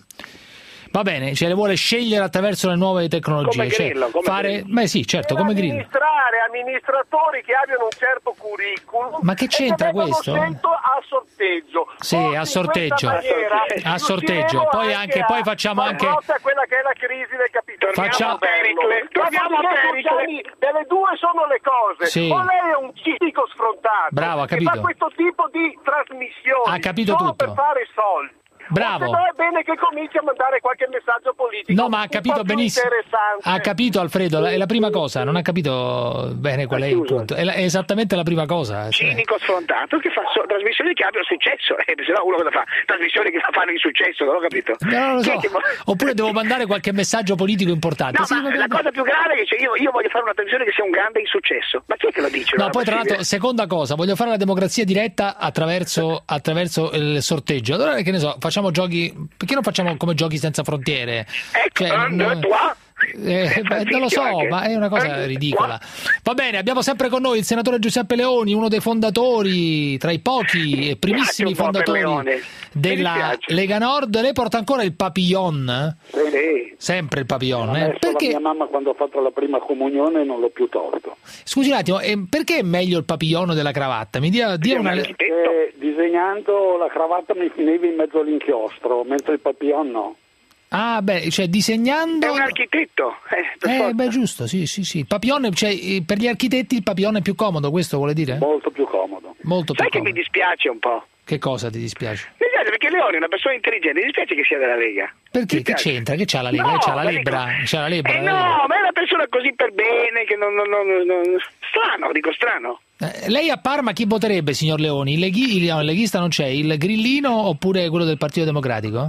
Va bene, cioè le vuole scegliere attraverso le nuove tecnologie. Come cioè Grillo, come fare... Grillo. Beh sì, certo, come Grillo. Amministrare amministratori che abbiano un certo curriculum. Ma che c'entra e che vengono questo? scelti a sorteggio. Sì, Forse a in sorteggio. questa maniera A sorteggio. riusciremo Poi anche- a poi facciamo far anche- fronte a quella che è la crisi del capitalismo. Facciamo- Pericle. Troviamo Pericle. Delle due sono le cose. Sì. O lei è un cinico sfrontato Bravo, ha che capito. fa questo tipo di trasmissioni Ha capito solo tutto. per fare soldi. Bravo. O se no è bene che cominci a mandare qualche messaggio politico. No, ma ha un capito po' più benissimo. interessante. Ha capito Alfredo, la- è la prima cosa, non ha capito bene qual è il punto. È, la- è esattamente la prima cosa. cioè. Cinico sfrontato che fa so- trasmissioni che abbiano successo, eh, se no uno cosa fa? Trasmissioni che fanno insuccesso, non ho capito. No, non lo Chi so. è che vo- Oppure devo mandare qualche messaggio politico importante. No, Sì, ma va la bene. cosa più grave è che cioè, io, io voglio fare una trasmissione che sia un grande insuccesso. Ma chi è che lo dice? No, Non è poi tra possibile. l'altro, seconda cosa, voglio fare la democrazia diretta attraverso, attraverso il sorteggio. Allora, che ne so, facciamo giochi. Perché non facciamo come Giochi senza frontiere? Ecco, Cioè, eh, non- tu ah? Eh, beh, non lo so, anche. ma è una cosa Eh, ridicola. Va bene, abbiamo sempre con noi il senatore Giuseppe Leoni, uno dei fondatori, tra i pochi e primissimi Mi piace un po' per fondatori Leone. Mi della dispiace. Lega Nord. Lei porta ancora il papillon? Sì. Sempre il papillon, L'ha eh? messo Perché? la mia mamma quando ho fatto la prima comunione e non l'ho più tolto. Scusi un attimo, eh, perché è meglio il papillon della cravatta? Mi dia, dia una... Perché di disegnando la cravatta mi finiva in mezzo all'inchiostro, mentre il papillon no. Ah, beh, cioè disegnando... È un architetto. Eh, eh beh, giusto, sì, sì, sì. Il papillon, cioè, per gli architetti il papillon è più comodo, questo vuole dire? Molto più comodo. Molto Sai più che comodo. mi dispiace un po'? Che cosa ti dispiace? Mi dispiace perché Leoni è una persona intelligente, mi dispiace che sia della Lega. Perché? Che c'entra? Che c'ha la Lega? No, c'ha la ma lebbra? dico- C'ha la lebbra? Eh la Lega. no, ma è una persona così per bene che non... non, non, non... Strano, dico strano. Eh, lei a Parma chi voterebbe, signor Leoni? Il, leghi- il, no, il leghista non c'è, il grillino oppure quello del Partito Democratico?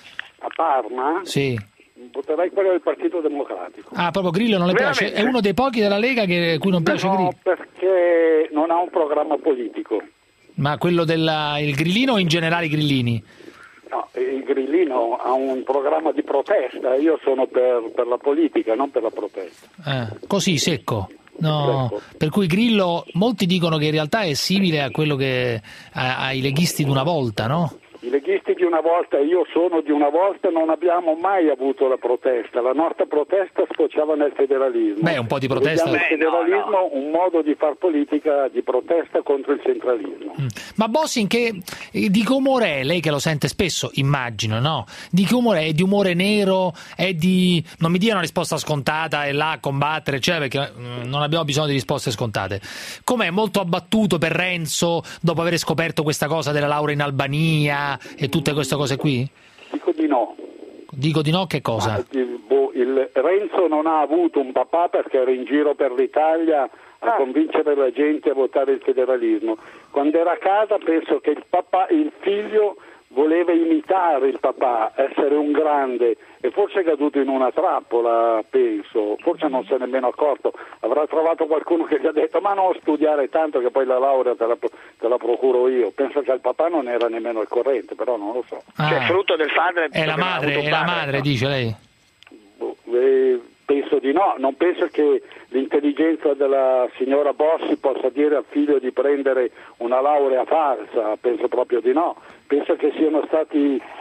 A Parma? Sì. Voterei quello del Partito Democratico. Ah, proprio Grillo non le piace? È uno dei pochi della Lega che, cui non piace no, Grillo? perché non ha un programma politico. Ma quello del il grillino o in generale i grillini? No, il grillino ha un programma di protesta, io sono per, per la politica, non per la protesta. Eh, così, secco? No, per cui Grillo, molti dicono che in realtà è simile a quello che a, ai leghisti di una volta, no? I leghisti di una volta, io sono di una volta, non abbiamo mai avuto la protesta, la nostra protesta sfociava nel federalismo. Beh, un po' di protesta. Vediamo il federalismo no, no. un modo di far politica di protesta contro il centralismo. Mm. Ma Bossi, in che, di che umore è? Lei che lo sente spesso, immagino, no? Di che umore è? È di umore nero? È di... Non mi dia una risposta scontata e là a combattere, cioè, perché mm, non abbiamo bisogno di risposte scontate. Com'è? Molto abbattuto per Renzo dopo aver scoperto questa cosa della laurea in Albania e tutte queste cose qui? Dico di no. Dico di no che cosa? Ah, il, boh, il Renzo non ha avuto un papà perché era in giro per l'Italia a ah. convincere la gente a votare il federalismo. Quando era a casa penso che il papà, il figlio voleva imitare il papà, essere un grande, e forse è caduto in una trappola, penso, forse non si è nemmeno accorto, avrà trovato qualcuno che gli ha detto ma non studiare tanto che poi la laurea te la, te la procuro io. Penso che il papà non era nemmeno al corrente, però non lo so. Ah. Cioè frutto del padre... È la madre, è la madre, dice lei? Boh, eh, penso di no, non penso che l'intelligenza della signora Bossi possa dire al figlio di prendere una laurea falsa, penso proprio di no. Penso che siano stati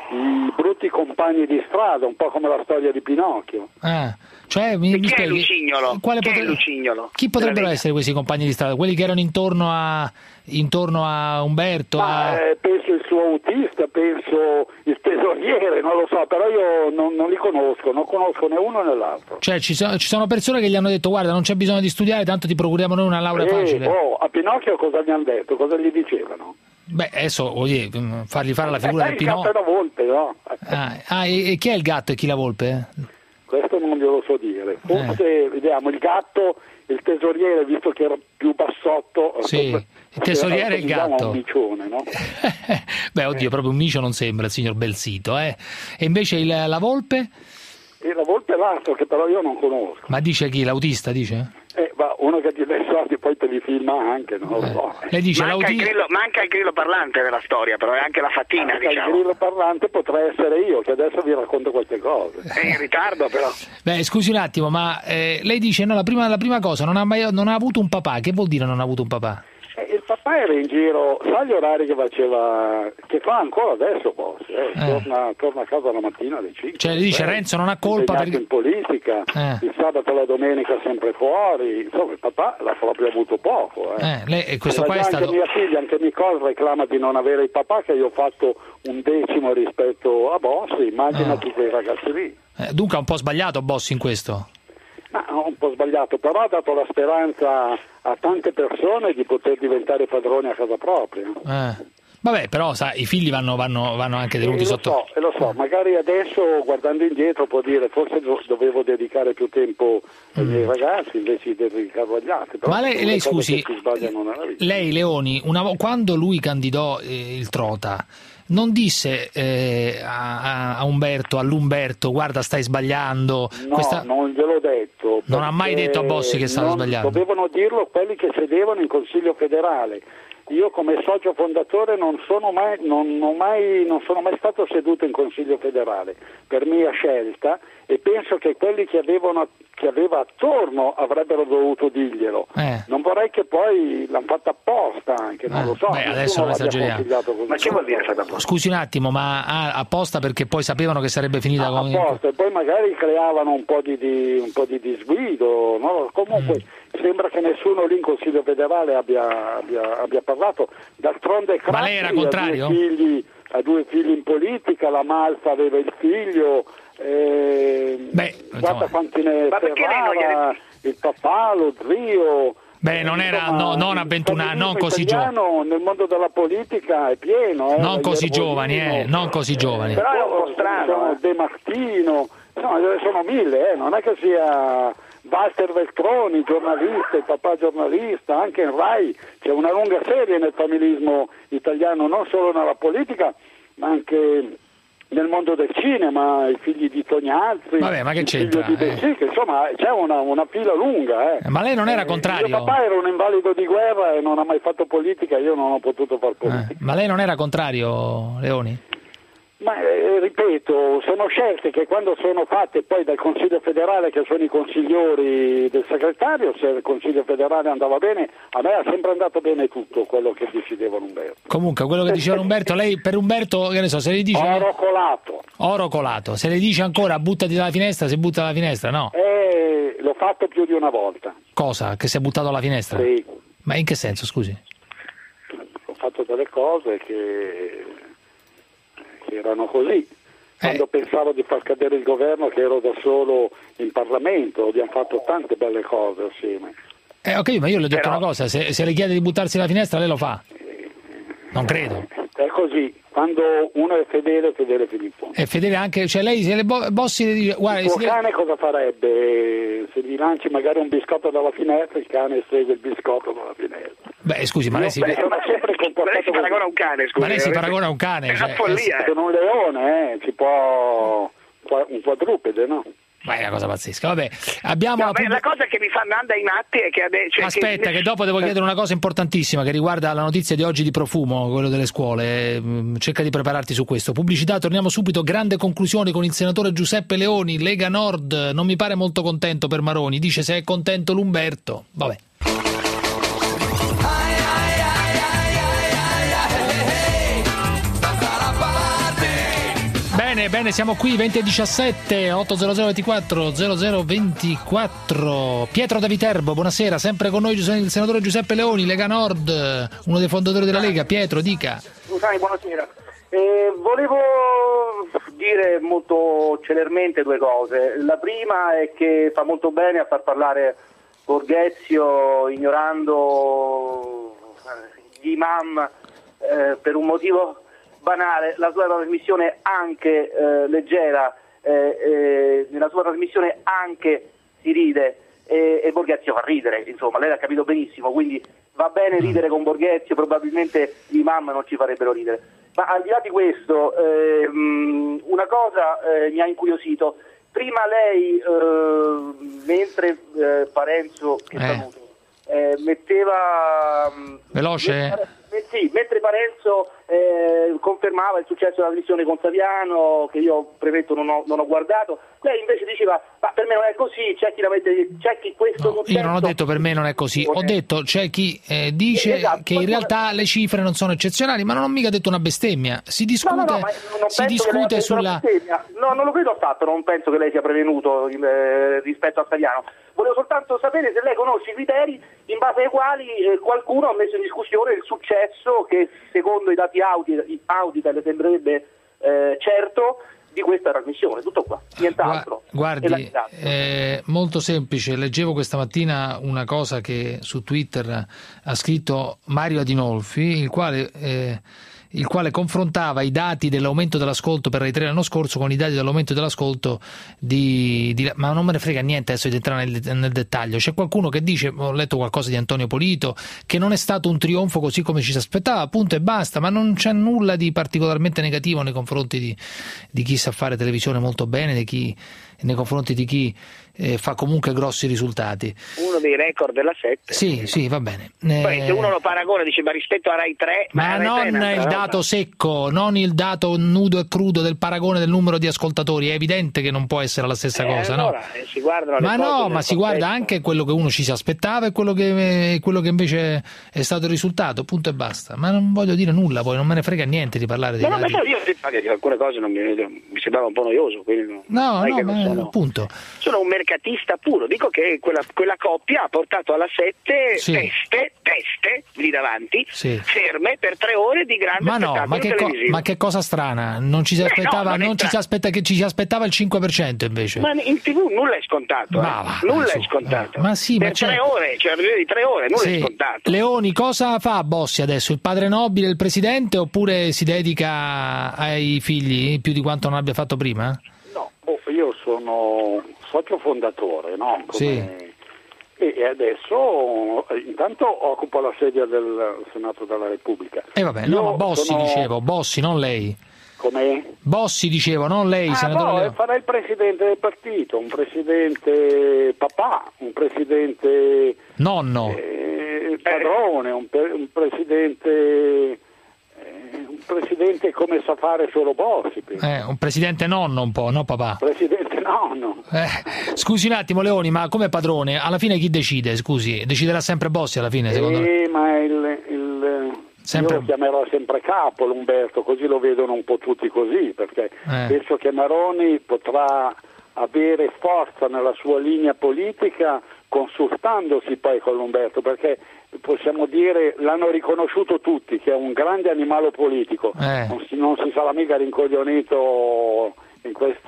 i brutti compagni di strada, un po' come la storia di Pinocchio. Ah, cioè, mi, e mi chi spieghi, è Lucignolo? Quale chi, potre... è Lucignolo? Chi potrebbero essere questi compagni di strada? Quelli che erano intorno a, intorno a Umberto? Ma, a... eh, penso il suo autista, penso il tesoriere, non lo so, però io non, non li conosco, non conosco né uno né l'altro. Cioè ci sono, ci sono persone che gli hanno detto guarda non c'è bisogno di studiare, tanto ti procuriamo noi una laurea eh, facile. Oh, a Pinocchio cosa gli hanno detto? Cosa gli dicevano? Beh, adesso voglio dire, fargli fare la figura eh, del Pinocchio. Il gatto e la volpe, no? Ah, ah e, e chi è il gatto e chi la volpe? Questo non glielo so dire. Forse, eh. vediamo, il gatto, il tesoriere, visto che era più bassotto... Sì, il tesoriere e il gatto. Un micione, no? Beh, oddio, proprio un micio non sembra il signor Belsito, eh? E invece il, la volpe? E la volpe è l'altro, che però io non conosco. Ma dice chi? L'autista, dice? Eh, ma uno che ti dà i soldi poi te li filma anche, non lo so. Lei dice manca, il grillo, manca il grillo parlante della storia, però è anche la fattina, manca diciamo. Il grillo parlante potrei essere io, che adesso vi racconto queste cose. È in ritardo, però. Beh, scusi un attimo, ma eh, lei dice, no, la prima, la prima cosa, non ha, mai, non ha avuto un papà. Che vuol dire non ha avuto un papà? Eh, il papà era in giro, sa gli orari che faceva, che fa ancora adesso, boss, eh? Eh. Torna, torna a casa la mattina alle cinque. Cioè, dice eh, Renzo non ha colpa perché... in politica, eh. il sabato e la domenica sempre fuori, insomma il papà l'ha proprio avuto poco. Eh. Eh, lei, questo qua è anche stato... mia figlia, anche Nicole reclama di non avere il papà, che io ho fatto un decimo rispetto a Bossi, immagina ah. tutti quei ragazzi lì. Eh, dunque ha un po' sbagliato Bossi in questo? Ma un po' sbagliato, però ha dato la speranza a tante persone di poter diventare padroni a casa propria. Eh. Vabbè, però sa, i figli vanno, vanno, vanno anche tenuti eh, sotto... So, e lo so, magari adesso guardando indietro può dire forse dovevo dedicare più tempo ai mm. miei ragazzi invece di dedicarlo agli altri. Però ma lei, lei scusi, lei lei Leoni, una, quando lui candidò eh, il Trota, non disse eh, a, a Umberto, all'Umberto, guarda stai sbagliando? No, questa... non gliel'ho detto. Non ha mai detto a Bossi che stava sbagliando? Dovevano dirlo quelli che sedevano in Consiglio federale. Io come socio fondatore non sono mai, non, non mai, non sono mai stato seduto in Consiglio federale per mia scelta e penso che quelli che avevano che aveva attorno avrebbero dovuto dirglielo. Eh. Non vorrei che poi l'hanno fatta apposta anche, non Eh, lo so. beh, adesso non esageriamo. Ma che vuol dire fatta apposta? Scusi un attimo, ma ah, apposta perché poi sapevano che sarebbe finita Ah, con... apposta, e poi magari creavano un po' di, di, un po' di disguido, no? Comunque Mm. sembra che nessuno lì in Consiglio federale abbia, abbia, abbia parlato. D'altronde Ma lei era Craxi contrario? Ha due, figli, ha due figli in politica, la Malfa aveva il figlio, eh, Beh, guarda insomma. quanti ne Ma perché lei non Ferrara, il papà, lo zio. Beh, non era, Insomma, no, non a ventuno anni, non così giovani. giovani. Nel mondo della politica è pieno. Eh, Non così Iervolino, giovani, eh, non così giovani. Però è un po' strano, diciamo, eh. De Martino, no, sono mille, eh, non è che sia Walter Veltroni, giornalista, il papà giornalista, anche in Rai c'è una lunga serie nel familismo italiano, non solo nella politica, ma anche nel mondo del cinema, i figli di Tognazzi, Vabbè, ma che il c'entra? figlio di Bessic, insomma c'è una, una fila lunga. Eh. Ma lei non era Eh, contrario? Mio papà era un invalido di guerra e non ha mai fatto politica, io non ho potuto far politica. Eh, ma lei non era contrario, Leoni? Ma eh, ripeto, sono scelte che quando sono fatte poi dal Consiglio federale, che sono i consiglieri del segretario, se il Consiglio federale andava bene, a me è sempre andato bene tutto quello che decidevano Umberto. Comunque, quello che diceva Umberto, lei per Umberto, che ne so, se le dice... Oro colato. Oro colato. Se le dice ancora buttati dalla finestra, si butta dalla finestra, no? Eh, l'ho fatto più di una volta. Cosa? Che si è buttato alla finestra? Sì. Ma in che senso, scusi? Ho fatto delle cose che, che erano così. Quando Eh. pensavo di far cadere il governo, che ero da solo in Parlamento, abbiamo fatto tante belle cose assieme. Eh, ok, ma io le ho detto Però- una cosa, se, se le chiede di buttarsi dalla finestra, lei lo fa. Non credo. È così, quando uno è fedele, è fedele fino in fondo. È fedele anche, cioè lei se le bo- bossi le dice, guarda, Il tuo si- cane cosa farebbe? Se gli lanci magari un biscotto dalla finestra, il cane segue il biscotto dalla finestra. beh, scusi, ma lei si, Io sono sempre Ma lei comportato si paragona a un cane, scusi. ma lei si eh. paragona a un cane. È cioè, una follia. Sono un leone, eh, si può un quadrupede, no? Ma è una cosa pazzesca. Vabbè, abbiamo No, la beh, pub- la cosa che mi fa andare ai matti è che adesso... Cioè Aspetta, che dopo devo chiedere una cosa importantissima che riguarda la notizia di oggi di Profumo, quello delle scuole. Mm, Cerca di prepararti su questo. Pubblicità, torniamo subito. Grande conclusione con il senatore Giuseppe Leoni, Lega Nord. Non mi pare molto contento per Maroni. Dice se è contento l'Umberto. Vabbè. Bene, bene, siamo qui, venti e diciassette, otto zero zero ventiquattro zero zero ventiquattro. Pietro da Viterbo, buonasera, sempre con noi il senatore Giuseppe Leoni, Lega Nord, uno dei fondatori della Lega. Pietro, dica. Scusami, buonasera. Eh, volevo dire molto celermente due cose. La prima è che fa molto bene a far parlare Borghezio ignorando gli imam eh, per un motivo banale. La sua trasmissione anche eh, leggera, eh, eh, nella sua trasmissione anche si ride e, e Borghezio fa ridere, insomma, lei l'ha capito benissimo, quindi va bene ridere con Borghezio, probabilmente gli imam non ci farebbero ridere. Ma al di là di questo, ehm, una cosa eh, mi ha incuriosito. Prima lei, eh, mentre eh, Parenzo, che Eh. saluto, eh, metteva... mh, Veloce? mentre- eh, sì, mentre Parenzo eh, confermava il successo della missione con Saviano, che io premetto non ho, non ho guardato, lei invece diceva, ma per me non è così, c'è chi la mette, c'è chi questo No, io non ho detto per me non è così, ho detto c'è chi eh, dice Esatto, che in realtà le cifre non sono eccezionali, ma non ho mica detto una bestemmia. Si discute, No, no, no, ma non si penso che lei discute abbia sulla... detto una bestemmia. No, non lo credo affatto, non penso che lei sia prevenuto eh, rispetto a Saviano. Volevo soltanto sapere se lei conosce i criteri in base ai quali eh, qualcuno ha messo in discussione il successo che secondo i dati Audi, Auditel sembrerebbe eh, certo di questa trasmissione. Tutto qua, nient'altro. Gua- E la Guardi, ringrazio. è molto semplice. Leggevo questa mattina una cosa che su Twitter ha scritto Mario Adinolfi, il quale, eh, il quale confrontava i dati dell'aumento dell'ascolto per Rai tre l'anno scorso con i dati dell'aumento dell'ascolto di, di... Ma non me ne frega niente adesso di entrare nel, nel dettaglio. C'è qualcuno che dice, ho letto qualcosa di Antonio Polito, che non è stato un trionfo così come ci si aspettava, punto e basta, ma non c'è nulla di particolarmente negativo nei confronti di, di chi sa fare televisione molto bene, di chi nei confronti di chi eh, fa comunque grossi risultati. Uno dei record della sette. Sì, sì, va bene. Poi Eh, se uno lo paragona dice ma rispetto a Rai tre... Ma Rai tre è non un'altra il roba. dato secco, non il dato nudo e crudo del paragone del numero di ascoltatori, è evidente che non può essere la stessa Eh, cosa, allora, no? eh, si guardano le Ma cose no, nel ma si guarda anche quello che uno ci si aspettava e quello che, quello che invece è stato il risultato, punto e basta. Ma non voglio dire nulla, poi non me ne frega niente di parlare di No, no, ma dati. sai, io magari alcune cose non mi, mi sembrava un po' noioso, quindi non, No, non è no, che non ma sono, appunto. sono un mercatista puro. Dico che quella, quella coppia ha portato alla sette Sì. teste, teste lì davanti, Sì. ferme per tre ore di grande Ma no, spettacolo ma che, co- televisivo. ma che cosa strana, non ci si Eh, aspettava, no, non è non ci si strano. aspetta che ci si aspettava il cinque per cento invece. Ma in tv nulla è scontato, Ma eh. va, nulla su, è scontato. ma sì, per ma c'è- tre ore, cioè arrivare di tre ore, nulla Sì. è scontato. Leoni, cosa fa Bossi adesso? Il padre nobile, il presidente, oppure si dedica ai figli più di quanto non abbia fatto prima? No, oh, io sono socio fondatore, no? Come- Sì. E e adesso eh, intanto occupo la sedia del Senato della Repubblica. E vabbè, no, Io ma Bossi sono- dicevo, Bossi, non lei. Come? Bossi dicevo, non lei, Ah, senatore no, Leoni. farei il presidente del partito, un presidente papà, un presidente Nonno. eh, padrone, un, pe- un presidente eh, un presidente come sa fare solo Bossi. penso. Eh, un presidente nonno un po', no papà? Presidente nonno. Eh, scusi un attimo Leoni, ma come padrone, alla fine chi decide, scusi? Deciderà sempre Bossi alla fine, secondo lei? Eh, ma il, il Sempre- io lo chiamerò sempre capo l'Umberto, così lo vedono un po' tutti così, perché Eh. penso che Maroni potrà avere forza nella sua linea politica consultandosi poi con l'Umberto, perché possiamo dire, l'hanno riconosciuto tutti che è un grande animale politico, Eh. non, si, non si sarà mica rincoglionito in questi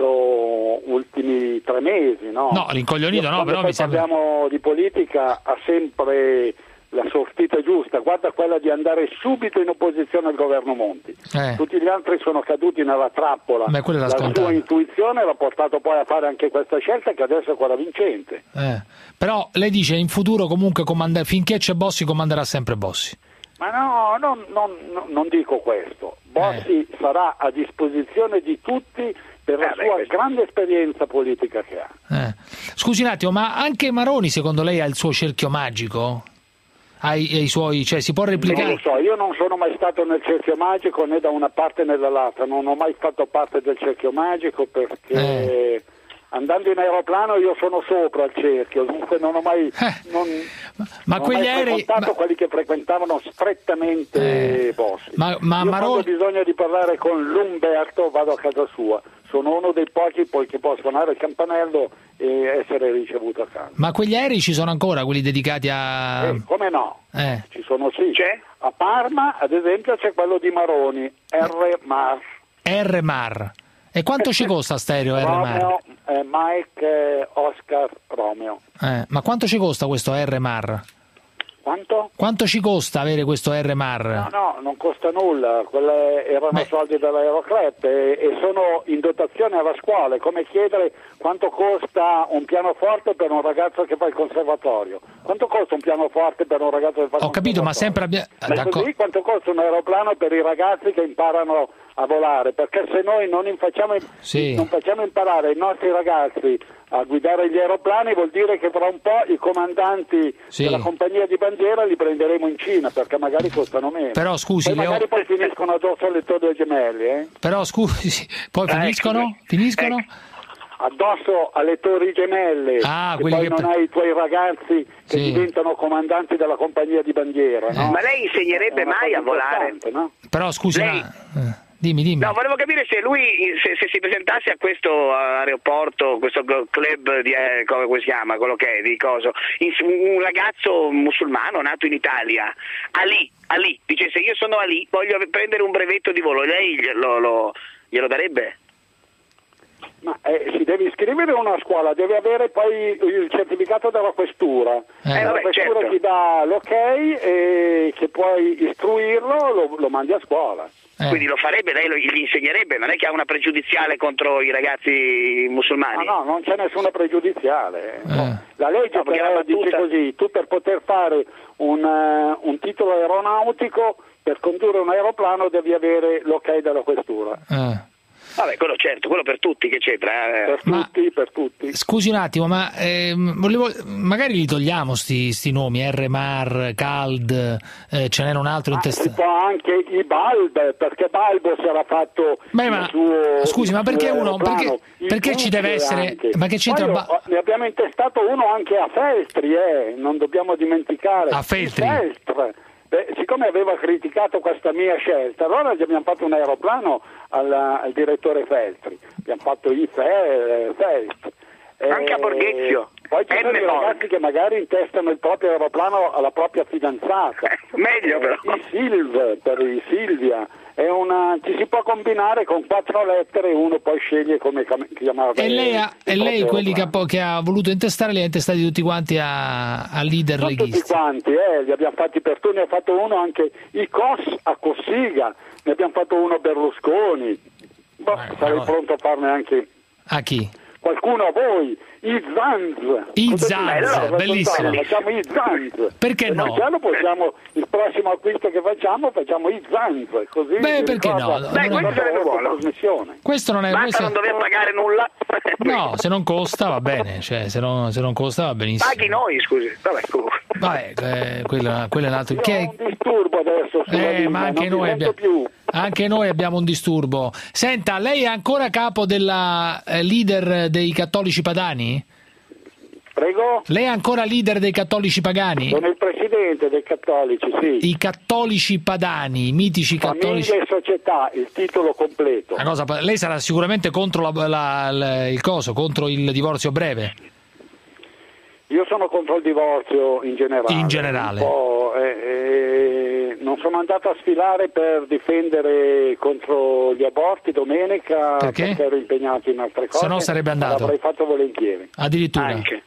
ultimi tre mesi, no? No, rincoglionito Io, no, quando però poi mi sembra... parliamo di politica ha sempre la sortita giusta, guarda quella di andare subito in opposizione al governo Monti. Eh. Tutti gli altri sono caduti nella trappola. Beh, quella era la scontata. sua intuizione l'ha portato poi a fare anche questa scelta che adesso è quella vincente. Eh. Però lei dice in futuro comunque comanda- finché c'è Bossi comanderà sempre Bossi. Ma no, non, non- non- non dico questo. Bossi sarà a disposizione di tutti per la Eh, beh, sua questo- grande esperienza politica che ha. Eh. Scusi un attimo, ma anche Maroni secondo lei ha il suo cerchio magico? Ha i, ha i suoi, cioè si può Non replicare? lo so, io non sono mai stato nel cerchio magico né da una parte né dall'altra, non ho mai fatto parte del cerchio magico perché Eh. andando in aeroplano io sono sopra il cerchio, dunque non ho mai, non, ma non ho quegli mai aerei- frequentato ma- quelli che frequentavano strettamente Eh. Bossi. Ma- ma io Maroni- quando ho bisogno di parlare con l'Umberto vado a casa sua, sono uno dei pochi poi che può suonare il campanello e essere ricevuto a casa. Ma quegli aerei ci sono ancora, quelli dedicati a... Eh, come no? Eh. Ci sono sì. A Parma, ad esempio, c'è quello di Maroni, R Mars. R Mar. E quanto ci costa stereo R Mar? Romeo, eh, Mike, eh, Oscar, Romeo. Eh, ma quanto ci costa questo R Mar? Quanto? Quanto ci costa avere questo R Mar? No, no, non costa nulla, quelle erano soldi dell'Aeroclub e, e sono in dotazione alla scuola, è come chiedere quanto costa un pianoforte per un ragazzo che fa il conservatorio. Quanto costa un pianoforte per un ragazzo che fa il Ho capito, ma sempre conservatorio? abbia... Ma così quanto costa un aeroplano per i ragazzi che imparano a volare? Perché se noi non facciamo, Sì. non facciamo imparare i nostri ragazzi a guidare gli aeroplani, vuol dire che tra un po' i comandanti Sì. della compagnia di bandiera li prenderemo in Cina perché magari costano meno. Però, scusi, poi Leo- magari poi finiscono addosso alle torri gemelli, eh? Però scusi, poi finiscono? Finiscono? Addosso alle torri gemelle, Ah, e quelli poi che non pre- hai i tuoi ragazzi che Sì. diventano comandanti della compagnia di bandiera, no? Ma lei insegnerebbe È una mai cosa a volare? importante, no? Però scusi, Lei- ma... eh, dimmi, dimmi. No, volevo capire se lui, se, se si presentasse a questo aeroporto, questo go- club di, eh, come si chiama, quello che è, di coso, in- un ragazzo musulmano nato in Italia, Ali, Ali, dice se io sono Ali, voglio prendere un brevetto di volo, lei glielo, lo- glielo darebbe? Ma eh, si deve iscrivere a una scuola, deve avere poi il certificato della questura. Eh, la vabbè, questura certo. ti dà l'ok e che puoi istruirlo, lo, lo mandi a scuola. Eh. Quindi lo farebbe, lei lo, gli insegnerebbe, non è che ha una pregiudiziale contro i ragazzi musulmani? No, no, non c'è nessuna pregiudiziale. Eh. La legge No, perché però la dice battuta- così, tu per poter fare un, eh, un titolo aeronautico, per condurre un aeroplano devi avere l'ok della questura. Eh. Vabbè, quello certo, quello per tutti, che c'entra? Per Ma- tutti, per tutti. Scusi un attimo, ma ehm, volevo, magari li togliamo sti, sti nomi, R Mar, Cald, eh, ce n'era un altro in Ah, testa. si può anche i Balb, perché Balbo si era fatto Beh, ma il suo scusi, ma perché suo uno? aeroplano, Perché, il perché ci deve Dulce essere? anche. Ma che c'entra? Poi Ba- io- ne abbiamo intestato uno anche a Feltri, eh, non dobbiamo dimenticare. A Feltri? Il Feltri. Beh, siccome aveva criticato questa mia scelta, allora gli abbiamo fatto un aeroplano alla- al direttore Feltri, abbiamo fatto i Fe- Feltri. Anche a Eh, Borghezio. Poi ci sono M i ragazzi che magari intestano il proprio aeroplano alla propria fidanzata. Meglio però. I Silv, per i Silvia. È una, ci si può combinare con quattro lettere e uno poi sceglie come cam- chiamarlo. E lei, ha, il e lei proprio quelli che ha, aeroplano. po- che ha voluto intestare li ha intestati tutti quanti a, a leader Non tutti leghisti. quanti, eh, li abbiamo fatti per tu, ne ha fatto uno anche i Cos a Cossiga, ne abbiamo fatto uno Berlusconi. Boh, sarei no. pronto a farne anche A chi? qualcuno a voi. I Zanz. I Cosa Zanz, dice? bellissimo. Facciamo i Zanz. Perché E no? Marciano possiamo, il prossimo acquisto che facciamo facciamo i Zanz, così Beh, si perché ricorda- no? Beh, questo sarebbe buono. trasmissione. Questo non è... Basta questo- non dover pagare nulla. No, se non costa va bene, cioè se non, se non costa va benissimo. Paghi noi, scusi. Vabbè, comunque. Vabbè, eh, quello, quello è un altro. Io Che ho un disturbo adesso sulla Eh, linea, ma anche non mi noi, sento abbiamo, più. anche noi abbiamo un disturbo. Senta, lei è ancora capo della eh, leader dei cattolici padani? Prego? Lei è ancora leader dei cattolici pagani? Sono il presidente dei cattolici, sì. I cattolici padani, i mitici cattolici. Famiglia e società, il titolo completo. Una cosa, lei sarà sicuramente contro la- la- la- il coso, contro il divorzio breve. Io sono contro il divorzio in generale. In generale. Un po', eh, eh, non sono andato a sfilare per difendere contro gli aborti domenica Perché? ero impegnato in altre cose. Se no sarebbe ma andato. L'avrei fatto volentieri. Addirittura. Anche.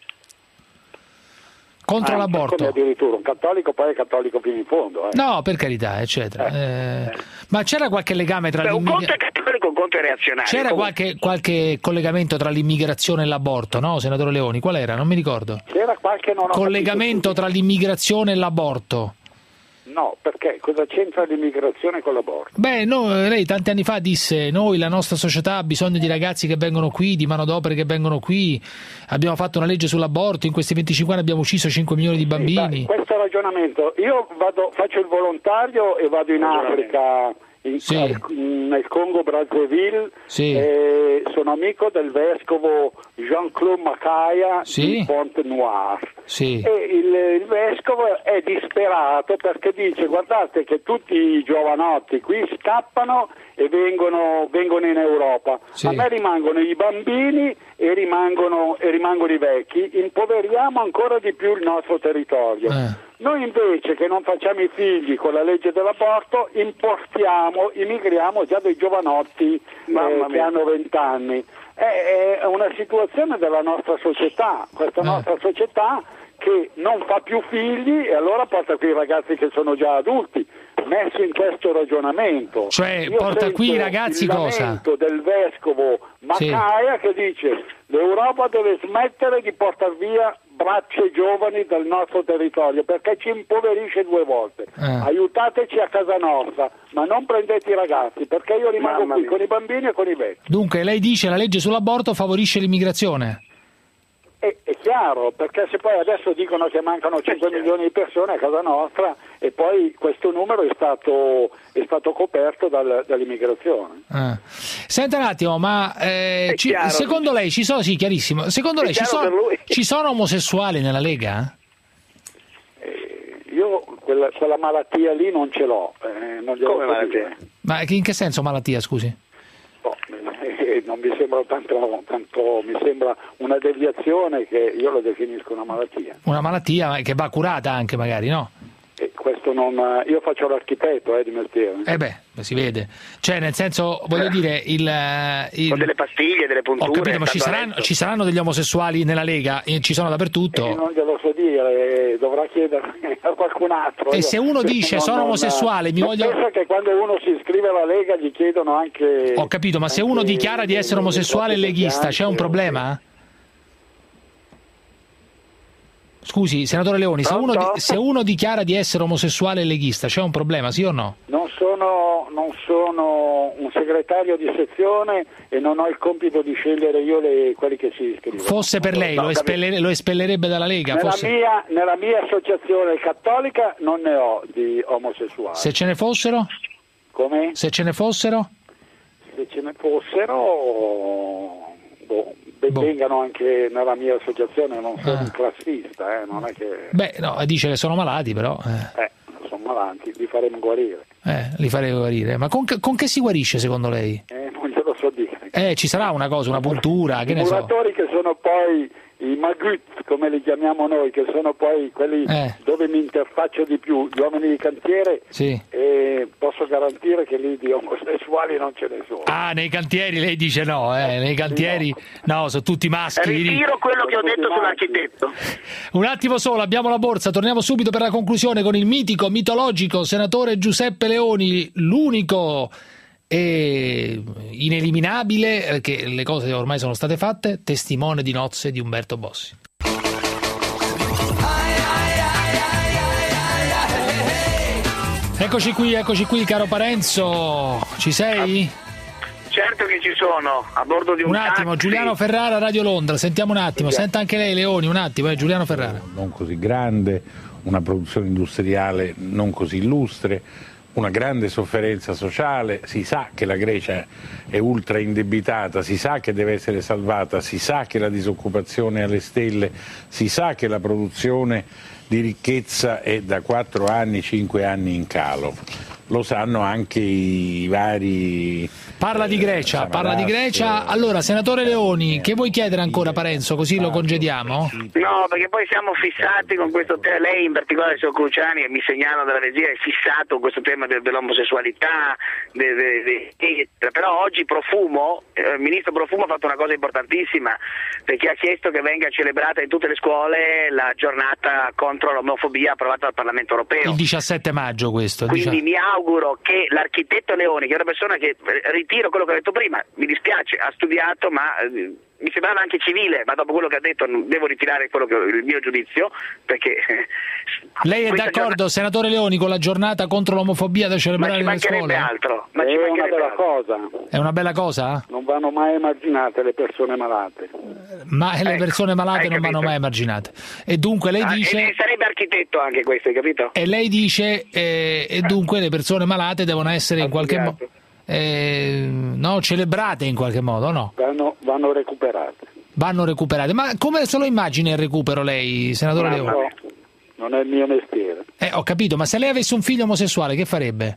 Contro Anche, l'aborto. come addirittura un cattolico poi è cattolico fino in fondo. Eh. No, per carità, eccetera. Eh, ma c'era qualche legame tra Beh, un conto è l'immigrazione? cattolico, un conto è reazionario. C'era Comunque, qualche, qualche collegamento tra l'immigrazione e l'aborto, no, senatore Leoni? Qual era? Non mi ricordo. C'era qualche non ho Collegamento capito, tra l'immigrazione e l'aborto. No, perché cosa c'entra l'immigrazione con l'aborto? Beh, no, lei tanti anni fa disse: noi, la nostra società ha bisogno di ragazzi che vengono qui, di manodopere che vengono qui, abbiamo fatto una legge sull'aborto, in questi venticinque anni abbiamo ucciso cinque milioni di bambini. Sì, questo ragionamento, io vado, faccio il volontario e vado in Africa, in, Sì. al- nel Congo Brazzaville, Sì. e sono amico del vescovo Jean-Claude Macaya Sì. di Pont-Noir. Sì. E il, il vescovo è disperato perché dice: guardate che tutti i giovanotti qui scappano e vengono, vengono in Europa, Sì. a me rimangono i bambini e rimangono, e rimangono i vecchi, impoveriamo ancora di più il nostro territorio. Eh. Noi invece che non facciamo i figli con la legge dell'aborto importiamo, immigriamo già dei giovanotti eh, Mamma che mia. hanno vent'anni. È, è una situazione della nostra società, questa Eh. nostra società che non fa più figli e allora porta qui i ragazzi che sono già adulti, messo in questo ragionamento. Cioè, Io porta sento qui i ragazzi il cosa? lamento del vescovo Sì. Macaya che dice: l'Europa deve smettere di portare via braccia giovani dal nostro territorio perché ci impoverisce due volte. Eh. Aiutateci a casa nostra, ma non prendete i ragazzi perché io rimango Mamma qui mia. con i bambini e con i vecchi. Dunque, lei dice che la legge sull'aborto favorisce l'immigrazione? È, è chiaro, perché se poi adesso dicono che mancano cinque milioni di persone a casa nostra e poi questo numero è stato, è stato coperto dal- dall'immigrazione. Ah. Senta un attimo, ma eh, È ci- chiaro. secondo lei ci sono, sì, chiarissimo, secondo È lei ci chiaro sono, per lui. ci sono omosessuali nella Lega? Io quella, quella malattia lì non ce l'ho. eh, non glielo Come so malattia? dire. Ma che- in che senso malattia, scusi? Boh, eh, non mi sembra tanto, tanto, mi sembra una deviazione che io lo definisco una malattia. Una malattia che va curata anche magari, no? E questo non, io faccio l'architetto eh, di mestiere. Eh beh, si vede. Cioè, nel senso, voglio dire, il... il... Con delle pastiglie, delle punture. Ho capito, ma ci stando a saranno, letto. ci saranno degli omosessuali nella Lega? Eh, Ci sono dappertutto. Eh, non glielo so dire, dovrà chiedere a qualcun altro. E Io- se uno dice, non- sono non- omosessuale, mi non voglio- penso che quando uno si iscrive alla Lega gli chiedono anche... Ho capito, ma se uno anche dichiara di essere i- omosessuale e i propri leghista, c'è un bianchi, problema? Scusi, senatore Leoni, se uno, di- se uno dichiara di essere omosessuale e leghista, c'è un problema, sì o no? Non sono, non non sono un segretario di sezione e non ho il compito di scegliere io le, quelli che si iscrivono. Fosse per lei, No, lo, espellere, lo espellerebbe dalla Lega? Nella, Fosse... mia, nella mia associazione cattolica non ne ho di omosessuali. Se ce ne fossero? Come? Se ce ne fossero? Se ce ne fossero, boh, vengano anche nella mia associazione, non sono Ah. un classista, eh, non è che... Beh, no, dice che sono malati, però... Eh. Eh, sono malati, li faremo guarire. Eh, li farei guarire. Ma con che, con che si guarisce secondo lei? Eh, non glielo so dire. Eh, ci sarà una cosa, una puntura, che I ne so. muratori che sono poi i magut, come li chiamiamo noi, che sono poi quelli Eh. dove mi interfaccio di più, gli uomini di cantiere, Sì. e posso garantire che lì di omosessuali non ce ne sono. Ah, nei cantieri lei dice no, eh, nei cantieri no, sono tutti maschi. Ritiro quello che ho detto sull'architetto. Un attimo solo, abbiamo la borsa, torniamo subito per la conclusione con il mitico, mitologico senatore Giuseppe Leoni, l'unico e ineliminabile, che le cose ormai sono state fatte, testimone di nozze di Umberto Bossi. Eccoci qui, eccoci qui, caro Parenzo, ci sei? Certo che ci sono, a bordo di un Un attimo, taxi. Giuliano Ferrara, Radio Londra, sentiamo un attimo, senta anche lei Leoni, un attimo, eh, Giuliano Ferrara. Non così grande, una produzione industriale non così illustre, una grande sofferenza sociale, si sa che la Grecia è ultra indebitata, si sa che deve essere salvata, si sa che la disoccupazione è alle stelle, si sa che la produzione di ricchezza è da quattro anni, cinque anni in calo. Lo sanno anche i vari... Parla di Grecia, parla di Grecia. Allora, senatore Leoni, che vuoi chiedere ancora Parenzo, così lo congediamo? No, perché poi siamo fissati con questo tema, lei in particolare il signor Cruciani, e mi segnalo dalla regia, è fissato con questo tema de- dell'omosessualità, de- de- de- però oggi Profumo, eh, il ministro Profumo ha fatto una cosa importantissima, perché ha chiesto che venga celebrata in tutte le scuole la giornata contro l'omofobia approvata dal Parlamento europeo. Il diciassette maggio questo. il Quindi diciassette. mi auguro che l'architetto Leoni, che è una persona che, ritiro quello che ho detto prima, mi dispiace, ha studiato, ma eh, mi sembrava anche civile, ma dopo quello che ha detto non devo ritirare quello che, il mio giudizio, perché... eh, Lei è d'accordo, giornata... senatore Leoni, con la giornata contro l'omofobia da celebrare ma nelle ci mancherebbe scuole? altro, ma ci È una mancherebbe bella altro. cosa, È una bella cosa? non vanno mai emarginate le persone malate. Ma le Ecco, persone malate hai non vanno capito. mai emarginate. E dunque lei Ah, dice... e sarebbe architetto anche questo, hai capito? E lei dice, eh, e dunque le persone malate devono essere in qualche modo eh, no, celebrate in qualche modo, no? Vanno, vanno recuperate. Vanno recuperate. Ma come se lo immagina il recupero lei, senatore Ma Leoni? no, non è il mio mestiere. Eh, ho capito, ma se lei avesse un figlio omosessuale che farebbe?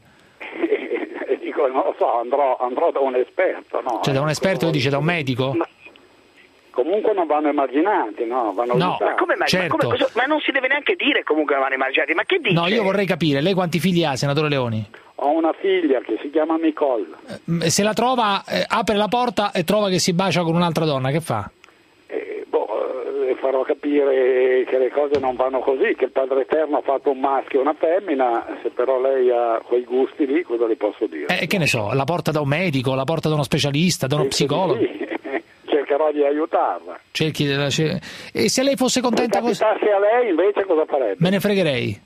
E dico, non lo so, andrò, andrò da un esperto, no? Cioè da un esperto, dice da un medico? Comunque non vanno emarginati, no? Vanno No, aiutati. Ma come mai? certo. Ma, come, cosa- ma non si deve neanche dire comunque che vanno emarginati, ma che dice? No, io vorrei capire, lei quanti figli ha, senatore Leoni? Ho una figlia che si chiama Nicole. Eh, Se la trova, eh, apre la porta e trova che si bacia con un'altra donna, che fa? E, boh, eh, farò capire che le cose non vanno così, che il Padre Eterno ha fatto un maschio e una femmina, se però lei ha quei gusti lì, cosa le posso dire? Eh, che ne so, la porta da un medico, la porta da uno specialista, da uno Penso di psicologo? sì. Cercherò di aiutarla. Cerchi della... E se lei fosse contenta Se così? capitasse a lei invece cosa farebbe? Me ne fregherei.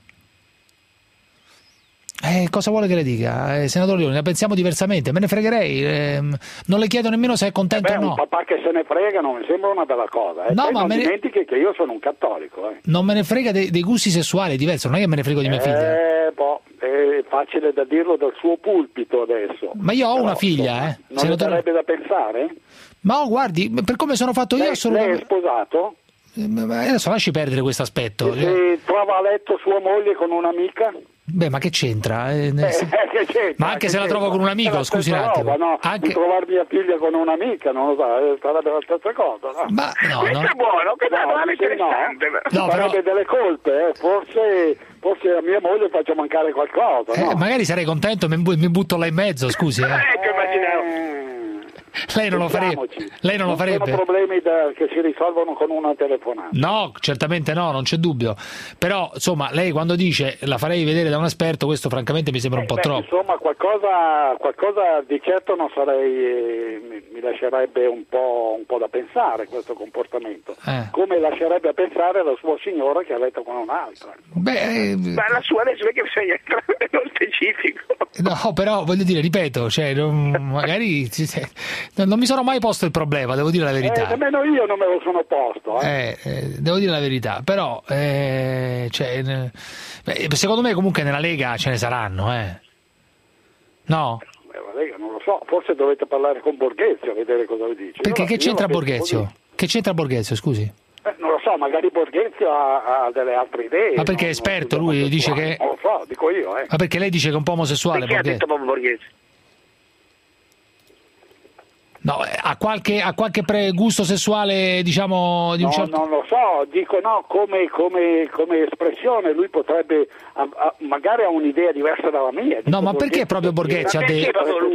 Eh, cosa vuole che le dica? Eh, senatore Leoni, la pensiamo diversamente, me ne fregherei. ehm, non le chiedo nemmeno se è contento Beh, o no. un papà che se ne frega non mi sembra una bella cosa. Eh. No, Poi ma non me ne- dimentichi che io sono un cattolico. Eh. Non me ne frega dei, dei gusti sessuali, è diverso, non è che me ne frego di mia figlia. Eh, boh, è facile da dirlo dal suo pulpito adesso. Ma io ho Però, una figlia, insomma, eh. Non senatore- le darebbe da pensare? Ma oh, guardi, per come sono fatto io Lei, lei assolutamente... è sposato? Eh, ma adesso lasci perdere questo aspetto. E se trova a letto sua moglie con un'amica? Beh, ma che c'entra? Eh, nel Eh, sen- che c'entra? Ma anche Che se la trovo c'entra? con un amico, È la scusi un stessa attimo. roba, no? Anche- Di trovare mia figlia con un'amica, non lo so, eh, sarebbe la stessa cosa, no? Ma no, Questo no. è buono, questo è No, buono, dice no. interessante. No, però- Sarebbe delle colpe, eh. forse, forse a mia moglie faccio mancare qualcosa, Eh, no? magari sarei contento, mi, bu- mi butto là in mezzo, scusi. Eh. Ecco, immaginavo. Lei non lo farebbe? Pensiamoci. Lei non lo farebbe? Sono problemi da- che si risolvono con una telefonata. No, certamente no, non c'è dubbio. Però, insomma, lei quando dice la farei vedere da un esperto, questo francamente mi sembra un po' Beh, troppo. insomma, qualcosa, qualcosa di certo non sarei, eh, mi, mi lascerebbe un po', un po' da pensare questo comportamento, Eh. come lascerebbe a pensare la sua signora che ha letto con un'altra. Beh, eh, Ma la sua adesso perché bisogna entrare nello specifico? no, però voglio dire, ripeto, cioè, non, magari non mi sono mai posto il problema, devo dire la Eh, verità. nemmeno io non me lo sono posto. Eh. Eh, eh, devo dire la verità, però eh, cioè, eh, beh, secondo me comunque nella Lega ce ne saranno, eh. No? Beh, la Lega non lo so, forse dovete parlare con Borghezio a vedere cosa vi dice. Perché Io- che io c'entra la penso Borghezio? così. Che c'entra Borghezio, scusi? Eh, non lo so, magari Borghezio ha, ha delle altre idee. Ma perché è non- esperto, non lui dice omosessuale. che... Non lo so, dico io, eh. Ma perché lei dice che è un po' omosessuale? Perché ha Borghezio? detto proprio Borghese? No, eh, ha qualche, ha qualche pregusto sessuale, diciamo, di un No, certo... non lo so, dico no, come, come, come espressione lui potrebbe, ha- ha- magari ha un'idea diversa dalla mia. No, ma perché proprio Borghezio ha detto...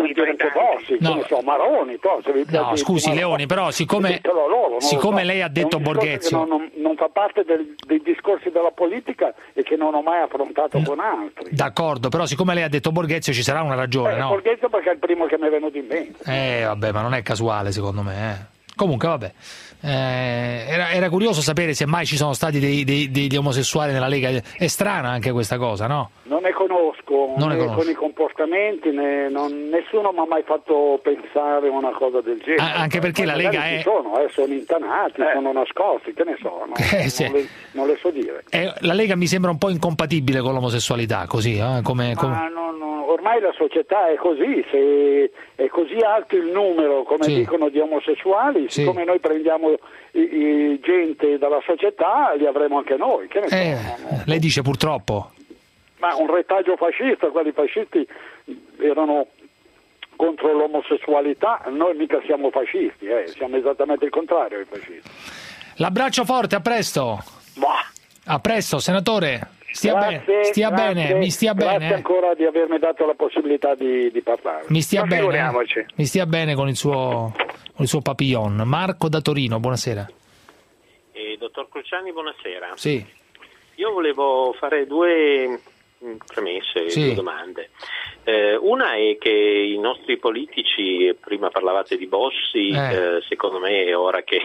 No. Non so, Maroni, to, se vi No, piace- scusi ma- Leoni, però siccome, ditelo loro, non lo siccome so. lei ha È detto un discorso Borghezio... che Non, non, non fa parte del- dei discorsi della politica e che non ho mai affrontato con altri. D'accordo, però siccome lei ha detto Borghezio ci sarà una ragione, Eh, no? Borghezio perché è il primo che mi è venuto in mente. Eh, vabbè, ma non è casuale secondo me, eh. Comunque, vabbè. Eh, era, era curioso sapere se mai ci sono stati dei, dei- degli omosessuali nella Lega. È strana anche questa cosa, no? Non ne conosco, Non ne né conosco. con i comportamenti, né- non- nessuno mi ha mai fatto pensare una cosa del genere. Ah, anche perché la Poi Lega magari è- ci sono, eh, sono intanati, sono nascosti, che ne so, no? Eh, sì. non, le, non le so dire. Eh, la Lega mi sembra un po' incompatibile con l'omosessualità, così, eh? come, come- Ma non- non- ormai la società è così, se è così alto il numero, come Sì. dicono, di omosessuali, Sì. siccome noi prendiamo i- i gente dalla società, li avremo anche noi, che ne so. Eh, lei dice purtroppo. Ma un retaggio fascista, quelli fascisti erano contro l'omosessualità, noi mica siamo fascisti, eh, siamo esattamente il contrario ai fascisti. L'abbraccio forte, a presto. A presto, senatore. Stia, Grazie, bene, stia grazie, bene, mi stia grazie bene. eh. ancora di avermi dato la possibilità di, di parlare. Mi stia Ma bene. figuriamoci. eh. Mi stia bene con il suo, con il suo papillon. Marco da Torino, buonasera. Eh, dottor Cruciani, buonasera. Sì. Io volevo fare due mh, premesse, Sì. due domande. Eh, una è che i nostri politici, prima parlavate di Bossi, Eh. eh, secondo me è ora che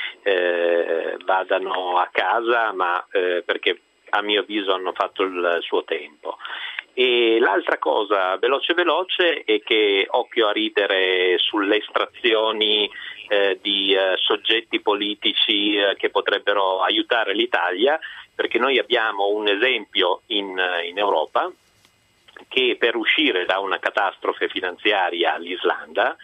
eh, vadano a casa, ma eh, perché a mio avviso hanno fatto il suo tempo. E l'altra cosa veloce veloce è che occhio a ridere sulle estrazioni eh, di eh, soggetti politici eh, che potrebbero aiutare l'Italia, perché noi abbiamo un esempio in, in Europa che per uscire da una catastrofe finanziaria all'Islanda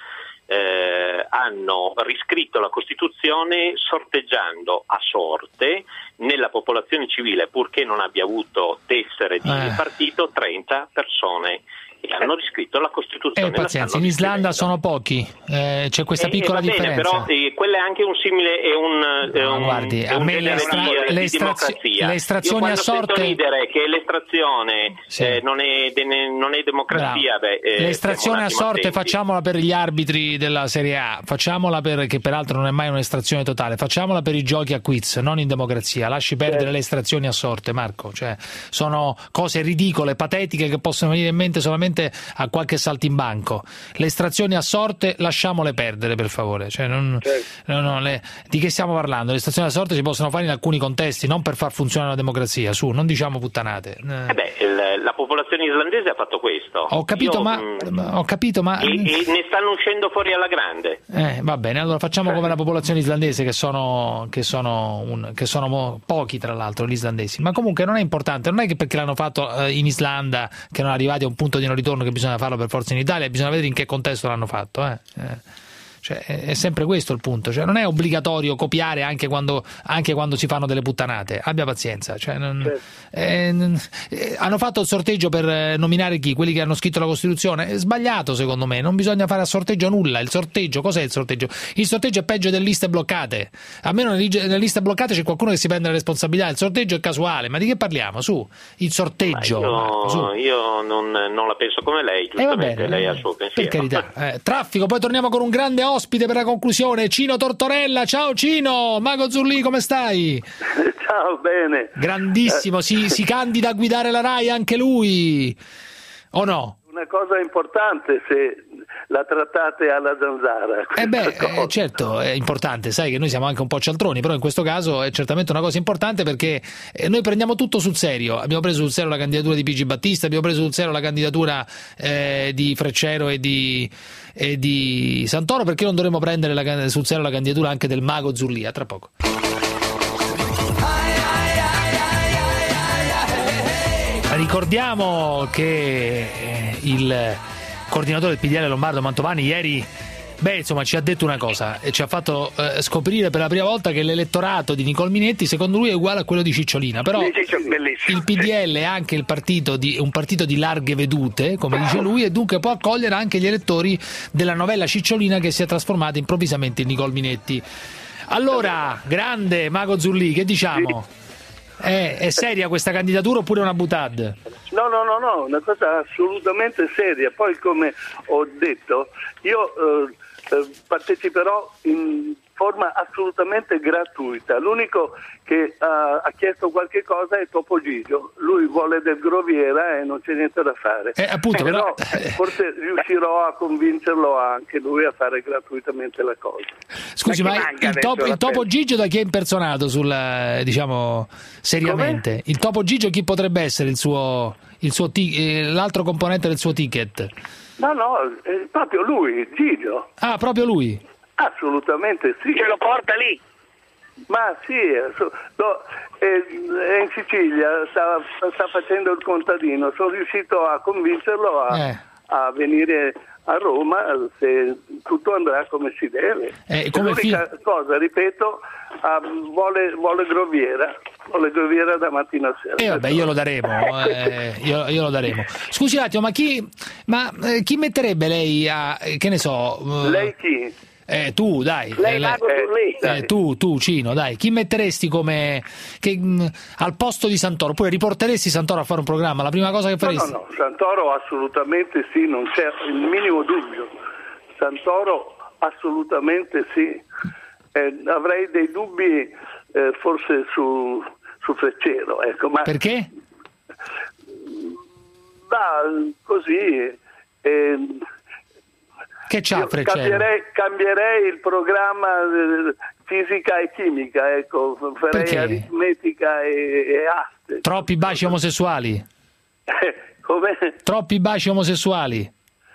eh, hanno riscritto la Costituzione sorteggiando a sorte nella popolazione civile, purché non abbia avuto tessere di Eh. partito, trenta persone e hanno riscritto la Costituzione. Eh, La pazienza, stanno in Islanda sono pochi, eh, c'è questa eh, piccola va bene, differenza. però eh, quella è anche un simile, è un, è un, guardi, è a un me genere le estra- di, eh, le di estrazio- democrazia. le estrazioni Io quando a sorte- sento ridere che l'estrazione Sì. eh, non, è, de- non è democrazia, beh, eh, L'estrazione stiamo a un attimo sorte attenti. facciamola per gli arbitri della Serie A, facciamola per, che peraltro non è mai un'estrazione totale, facciamola per i giochi a quiz, non in democrazia. Lasci perdere le estrazioni a sorte, Marco, cioè, sono cose ridicole, patetiche, che possono venire in mente solamente a qualche saltimbanco. Le estrazioni a sorte lasciamole perdere, per favore, cioè, non, no, no, le- di che stiamo parlando? Le estrazioni a sorte si possono fare in alcuni contesti, non per far funzionare la democrazia, su, non diciamo puttanate. Eh beh, il- la popolazione islandese ha fatto questo. Ho capito, Io, ma, mh, ho capito, ma... e, e ne stanno uscendo fuori alla grande. Eh, va bene, allora facciamo come la popolazione islandese, che sono, che sono, un, che sono mo- pochi tra l'altro gli islandesi, ma comunque non è importante, non è che perché l'hanno fatto eh, in Islanda che non arrivati a un punto di non ritorno che bisogna farlo per forza in Italia, bisogna vedere in che contesto l'hanno fatto. Eh. Eh. Cioè, è è sempre questo il punto, cioè, non è obbligatorio copiare anche quando, anche quando si fanno delle puttanate, abbia pazienza. Cioè, non, eh, n- eh, hanno fatto il sorteggio per eh, nominare chi? Quelli che hanno scritto la Costituzione? È sbagliato secondo me, non bisogna fare a sorteggio nulla. Il sorteggio, cos'è il sorteggio? Il sorteggio è peggio delle liste bloccate, almeno nelle, nelle liste bloccate c'è qualcuno che si prende la responsabilità, il sorteggio è casuale, ma di che parliamo? Su, il sorteggio. Marco, su. Io, io non, non la penso come lei, Eh, va giustamente, bene, lei ha eh, il suo per pensiero. carità. Eh, traffico, poi torniamo con un grande ospite per la conclusione, Cino Tortorella. Ciao Cino, Mago Zurlì, come stai? Ciao, bene. Grandissimo, si, si candida a guidare la RAI anche lui, o no? Una cosa importante, se la trattate alla zanzara. Eh beh, eh, certo, è importante, sai che noi siamo anche un po' cialtroni, però in questo caso è certamente una cosa importante perché eh, noi prendiamo tutto sul serio. Abbiamo preso sul serio la candidatura di Pigi Battista, abbiamo preso sul serio la candidatura eh, di Freccero e di, e di Santoro, perché non dovremmo prendere la, sul serio la candidatura anche del mago Zurlia? Tra poco. Ricordiamo che eh, il coordinatore del P D L Lombardo Mantovani ieri beh insomma ci ha detto una cosa e ci ha fatto eh, scoprire per la prima volta che l'elettorato di Nicole Minetti secondo lui è uguale a quello di Cicciolina, però il P D L è anche il partito di, un partito di larghe vedute, come dice lui, e dunque può accogliere anche gli elettori della novella Cicciolina che si è trasformata improvvisamente in Nicole Minetti. Allora, grande Mago Zurli, che diciamo? È, è seria questa candidatura oppure una boutade? No, no, no, no, una cosa assolutamente seria. Poi, come ho detto, io eh, eh, parteciperò in forma assolutamente gratuita. L'unico che uh, ha chiesto qualche cosa è Topo Gigio. Lui vuole del Groviera e non c'è niente da fare. Eh, appunto, però, però... forse riuscirò a convincerlo anche lui a fare gratuitamente la cosa. Scusi, ma, ma il, top, il Topo Gigio da chi è impersonato sul, diciamo, seriamente? Come? Il Topo Gigio chi potrebbe essere il suo, il suo t- l'altro componente del suo ticket? No, no, è proprio lui, Gigio. Ah, proprio lui? Assolutamente sì. Ce lo porta lì? Ma sì, no, è, è in Sicilia, sta, sta facendo il contadino. Sono riuscito a convincerlo a, eh. a venire a Roma se tutto andrà come si deve. Eh, come L'unica fi- cosa, ripeto, uh, vuole, vuole Groviera. Vuole Groviera da mattina a sera. E eh, vabbè, io lo daremo. eh, io, io lo daremo. Scusi un attimo, ma chi, ma, eh, chi metterebbe lei a, che ne so... Uh, lei chi? Eh, tu, dai. Lei eh, Mago Zurli. Eh, tu, tu, Cino, dai. Chi metteresti come che, mh, al posto di Santoro? Oppure riporteresti Santoro a fare un programma? La prima cosa che faresti? No, no, no. Santoro assolutamente sì, non c'è il minimo dubbio. Santoro assolutamente sì. Eh, avrei dei dubbi eh, forse su, su Freccero. Ecco, ma perché? Ma così... Eh, Che c'ha Freccero? Cambierei, cambierei il programma eh, fisica e chimica, ecco, farei perché? Aritmetica e, e aste. Troppi baci omosessuali? Come? Troppi baci omosessuali?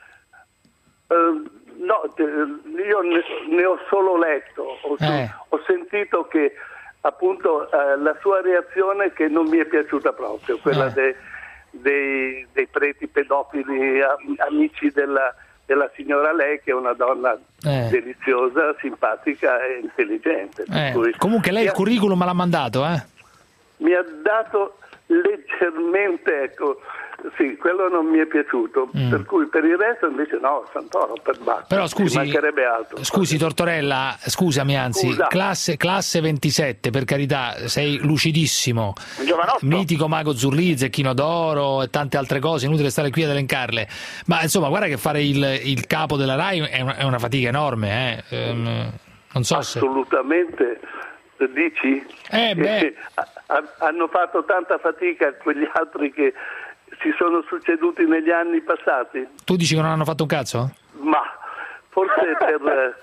Uh, no, io ne, ne ho solo letto, ho, eh. ho sentito che appunto uh, la sua reazione che non mi è piaciuta proprio, quella eh. de, dei, dei preti pedofili amici della... della signora lei che è una donna eh. deliziosa, simpatica e intelligente. Eh. Cui comunque lei il ha, curriculum me l'ha mandato, eh? Mi ha dato leggermente, ecco, sì, quello non mi è piaciuto, mm. per cui per il resto invece no, Santoro per battere. Però scusi, mancherebbe altro. Scusi Tortorella, scusami anzi, Scusa. classe, classe ventisette, per carità, sei lucidissimo, mitico Mago Zurli, Zecchino d'Oro e tante altre cose, inutile stare qui ad elencarle, ma insomma guarda che fare il, il capo della RAI è una, è una fatica enorme, eh? ehm, non so assolutamente se... dici? Eh beh. Hanno fatto tanta fatica quegli altri che si sono succeduti negli anni passati. Tu dici che non hanno fatto un cazzo? Ma forse per,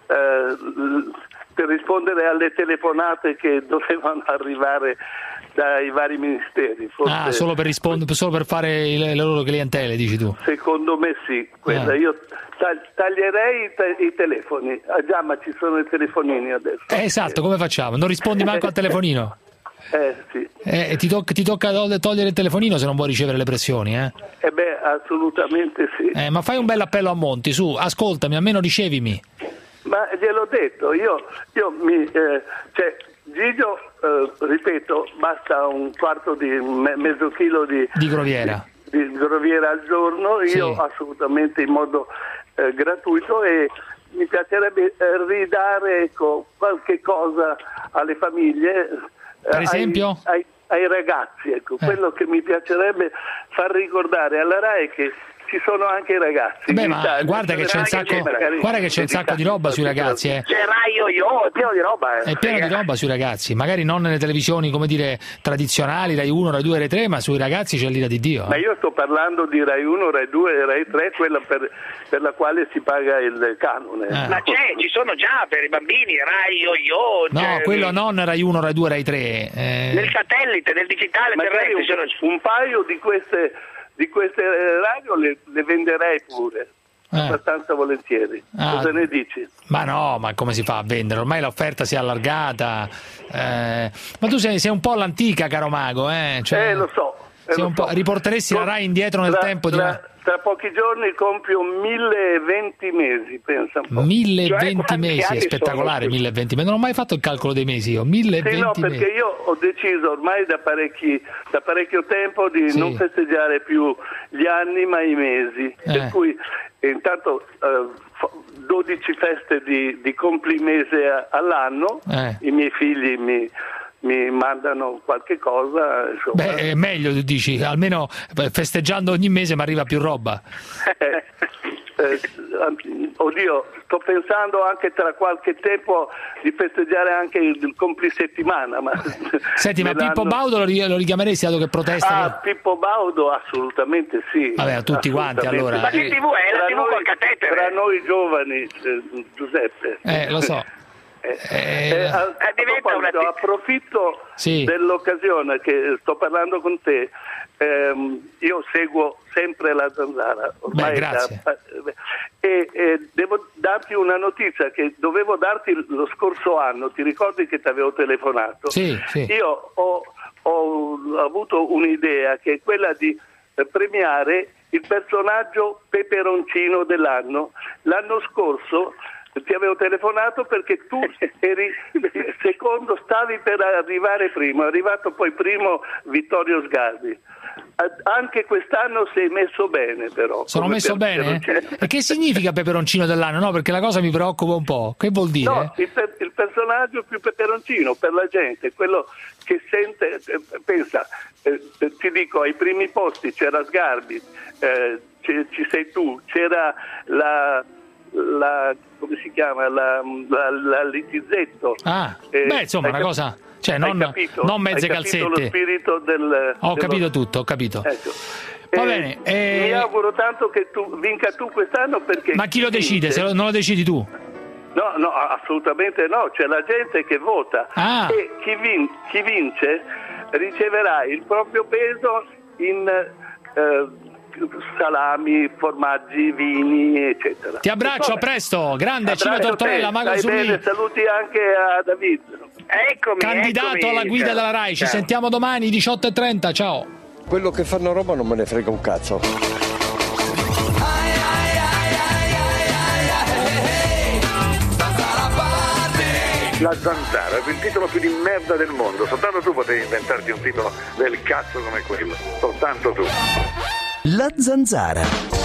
eh, per rispondere alle telefonate che dovevano arrivare dai vari ministeri. Forse, ah, solo per rispondere, solo per fare le, le loro clientele, dici tu? Secondo me sì. Quella. Ah. Io taglierei i, te- i telefoni. Ah già, ma ci sono i telefonini adesso. Eh, esatto, come facciamo? Non rispondi manco al telefonino? Eh sì. Eh, ti, to- ti tocca togliere il telefonino se non vuoi ricevere le pressioni, eh? Eh beh, assolutamente sì. Eh, ma fai un bel appello a Monti, su, ascoltami, almeno ricevimi. Ma gliel'ho detto, io, io mi... Eh, cioè, Gigio, eh, ripeto, basta un quarto di me- mezzo chilo di... Di Groviera. Di, di Groviera al giorno, io sì. assolutamente in modo eh, gratuito e... mi piacerebbe ridare ecco, qualche cosa alle famiglie, per esempio? Ai, ai, ai ragazzi. Ecco. Eh. Quello che mi piacerebbe far ricordare alla RAI è che ci sono anche i ragazzi. Beh, ma guarda che c'è un sacco, guarda che c'è un sacco di roba sui ragazzi, eh. C'è Rai Yo-Yo, è pieno di roba. Eh. È pieno di roba sui ragazzi, magari non nelle televisioni, come dire, tradizionali, Rai uno, Rai due, Rai tre, ma sui ragazzi c'è l'ira di Dio. Eh. Ma io sto parlando di Rai uno, Rai due e Rai tre, quella per, per la quale si paga il canone. Eh. Ma c'è, ci sono già per i bambini Rai Yo-Yo. No, quello non Rai uno, Rai due, Rai tre. Eh. Nel satellite, nel digitale, magari un, sono... un paio di queste, di queste radio le, le venderei pure. Eh. Abbastanza volentieri. Ah. Cosa ne dici? Ma no, ma come si fa a vendere? Ormai l'offerta si è allargata. Eh, ma tu sei, sei un po' all'antica, caro Mago, eh? Cioè, eh lo so. Eh, lo un po', so. Riporteresti la Rai indietro nel tra, tempo di tra, una... tra pochi giorni compio mille e venti mesi, pensa un po'. mille e cioè, venti mesi, è spettacolare, mille e venti mesi. Non ho mai fatto il calcolo dei mesi io, mille e venti sì, no, mesi. perché io ho deciso ormai da, parecchi, da parecchio tempo di sì. non festeggiare più gli anni ma i mesi, eh. per cui e intanto eh, dodici feste di, di complimese all'anno, eh. i miei figli mi, mi mandano qualche cosa. Insomma. Beh, è meglio, tu dici, almeno festeggiando ogni mese mi arriva più roba. Eh, eh, oddio, sto pensando anche tra qualche tempo di festeggiare anche il complisettimana. Ma senti, ma Pippo Baudo lo, lo richiameresti dato che protesta? Ah, Pippo Baudo assolutamente sì. Vabbè, a tutti quanti allora. Ma che tivù è? La tivù col catetere? Tra noi giovani, eh, Giuseppe. Eh, lo so. Eh, eh, a, a proposito, approfitto sì. dell'occasione che sto parlando con te. Ehm, io seguo sempre la Zanzara ormai. Beh, grazie. Da, e, e devo darti una notizia che dovevo darti lo scorso anno. Ti ricordi che ti avevo telefonato? Sì, sì. Io ho, ho avuto un'idea che è quella di premiare il personaggio peperoncino dell'anno. L'anno scorso ti avevo telefonato perché tu eri secondo, stavi per arrivare primo, è arrivato poi primo Vittorio Sgarbi. Anche quest'anno sei messo bene, però. Sono messo bene? E che significa peperoncino dell'anno? No, perché la cosa mi preoccupa un po'. Che vuol dire? No, il, per, il personaggio più peperoncino per la gente, quello che sente, eh, pensa, eh, ti dico, ai primi posti c'era Sgarbi, eh, ci, ci sei tu, c'era la... la come si chiama la, la, la Litizzetto. Ah, eh, beh, insomma, una cap- cosa, cioè non, capito, non mezze hai calzette. Lo spirito del, ho dello... capito tutto, ho capito. Ecco. Va eh, bene. Eh... Mi auguro tanto che tu vinca tu quest'anno perché. Ma chi lo decide? Se lo, non lo decidi tu? No, no, assolutamente no. C'è la gente che vota ah. e chi, vin- chi vince riceverà il proprio peso in. Eh, salami, formaggi, vini, eccetera. Ti abbraccio, a presto, grande Cino Tortorella, Mago Zurlì. Saluti anche a David. Eccomi, candidato eccomi, alla guida ciao. della Rai. Ci ciao. sentiamo domani diciotto e trenta, ciao. Quello che fanno a Roma non me ne frega un cazzo. La Zanzara, il titolo più di merda del mondo. Soltanto tu potevi inventarti un titolo del cazzo come quello. Soltanto tu. La Zanzara.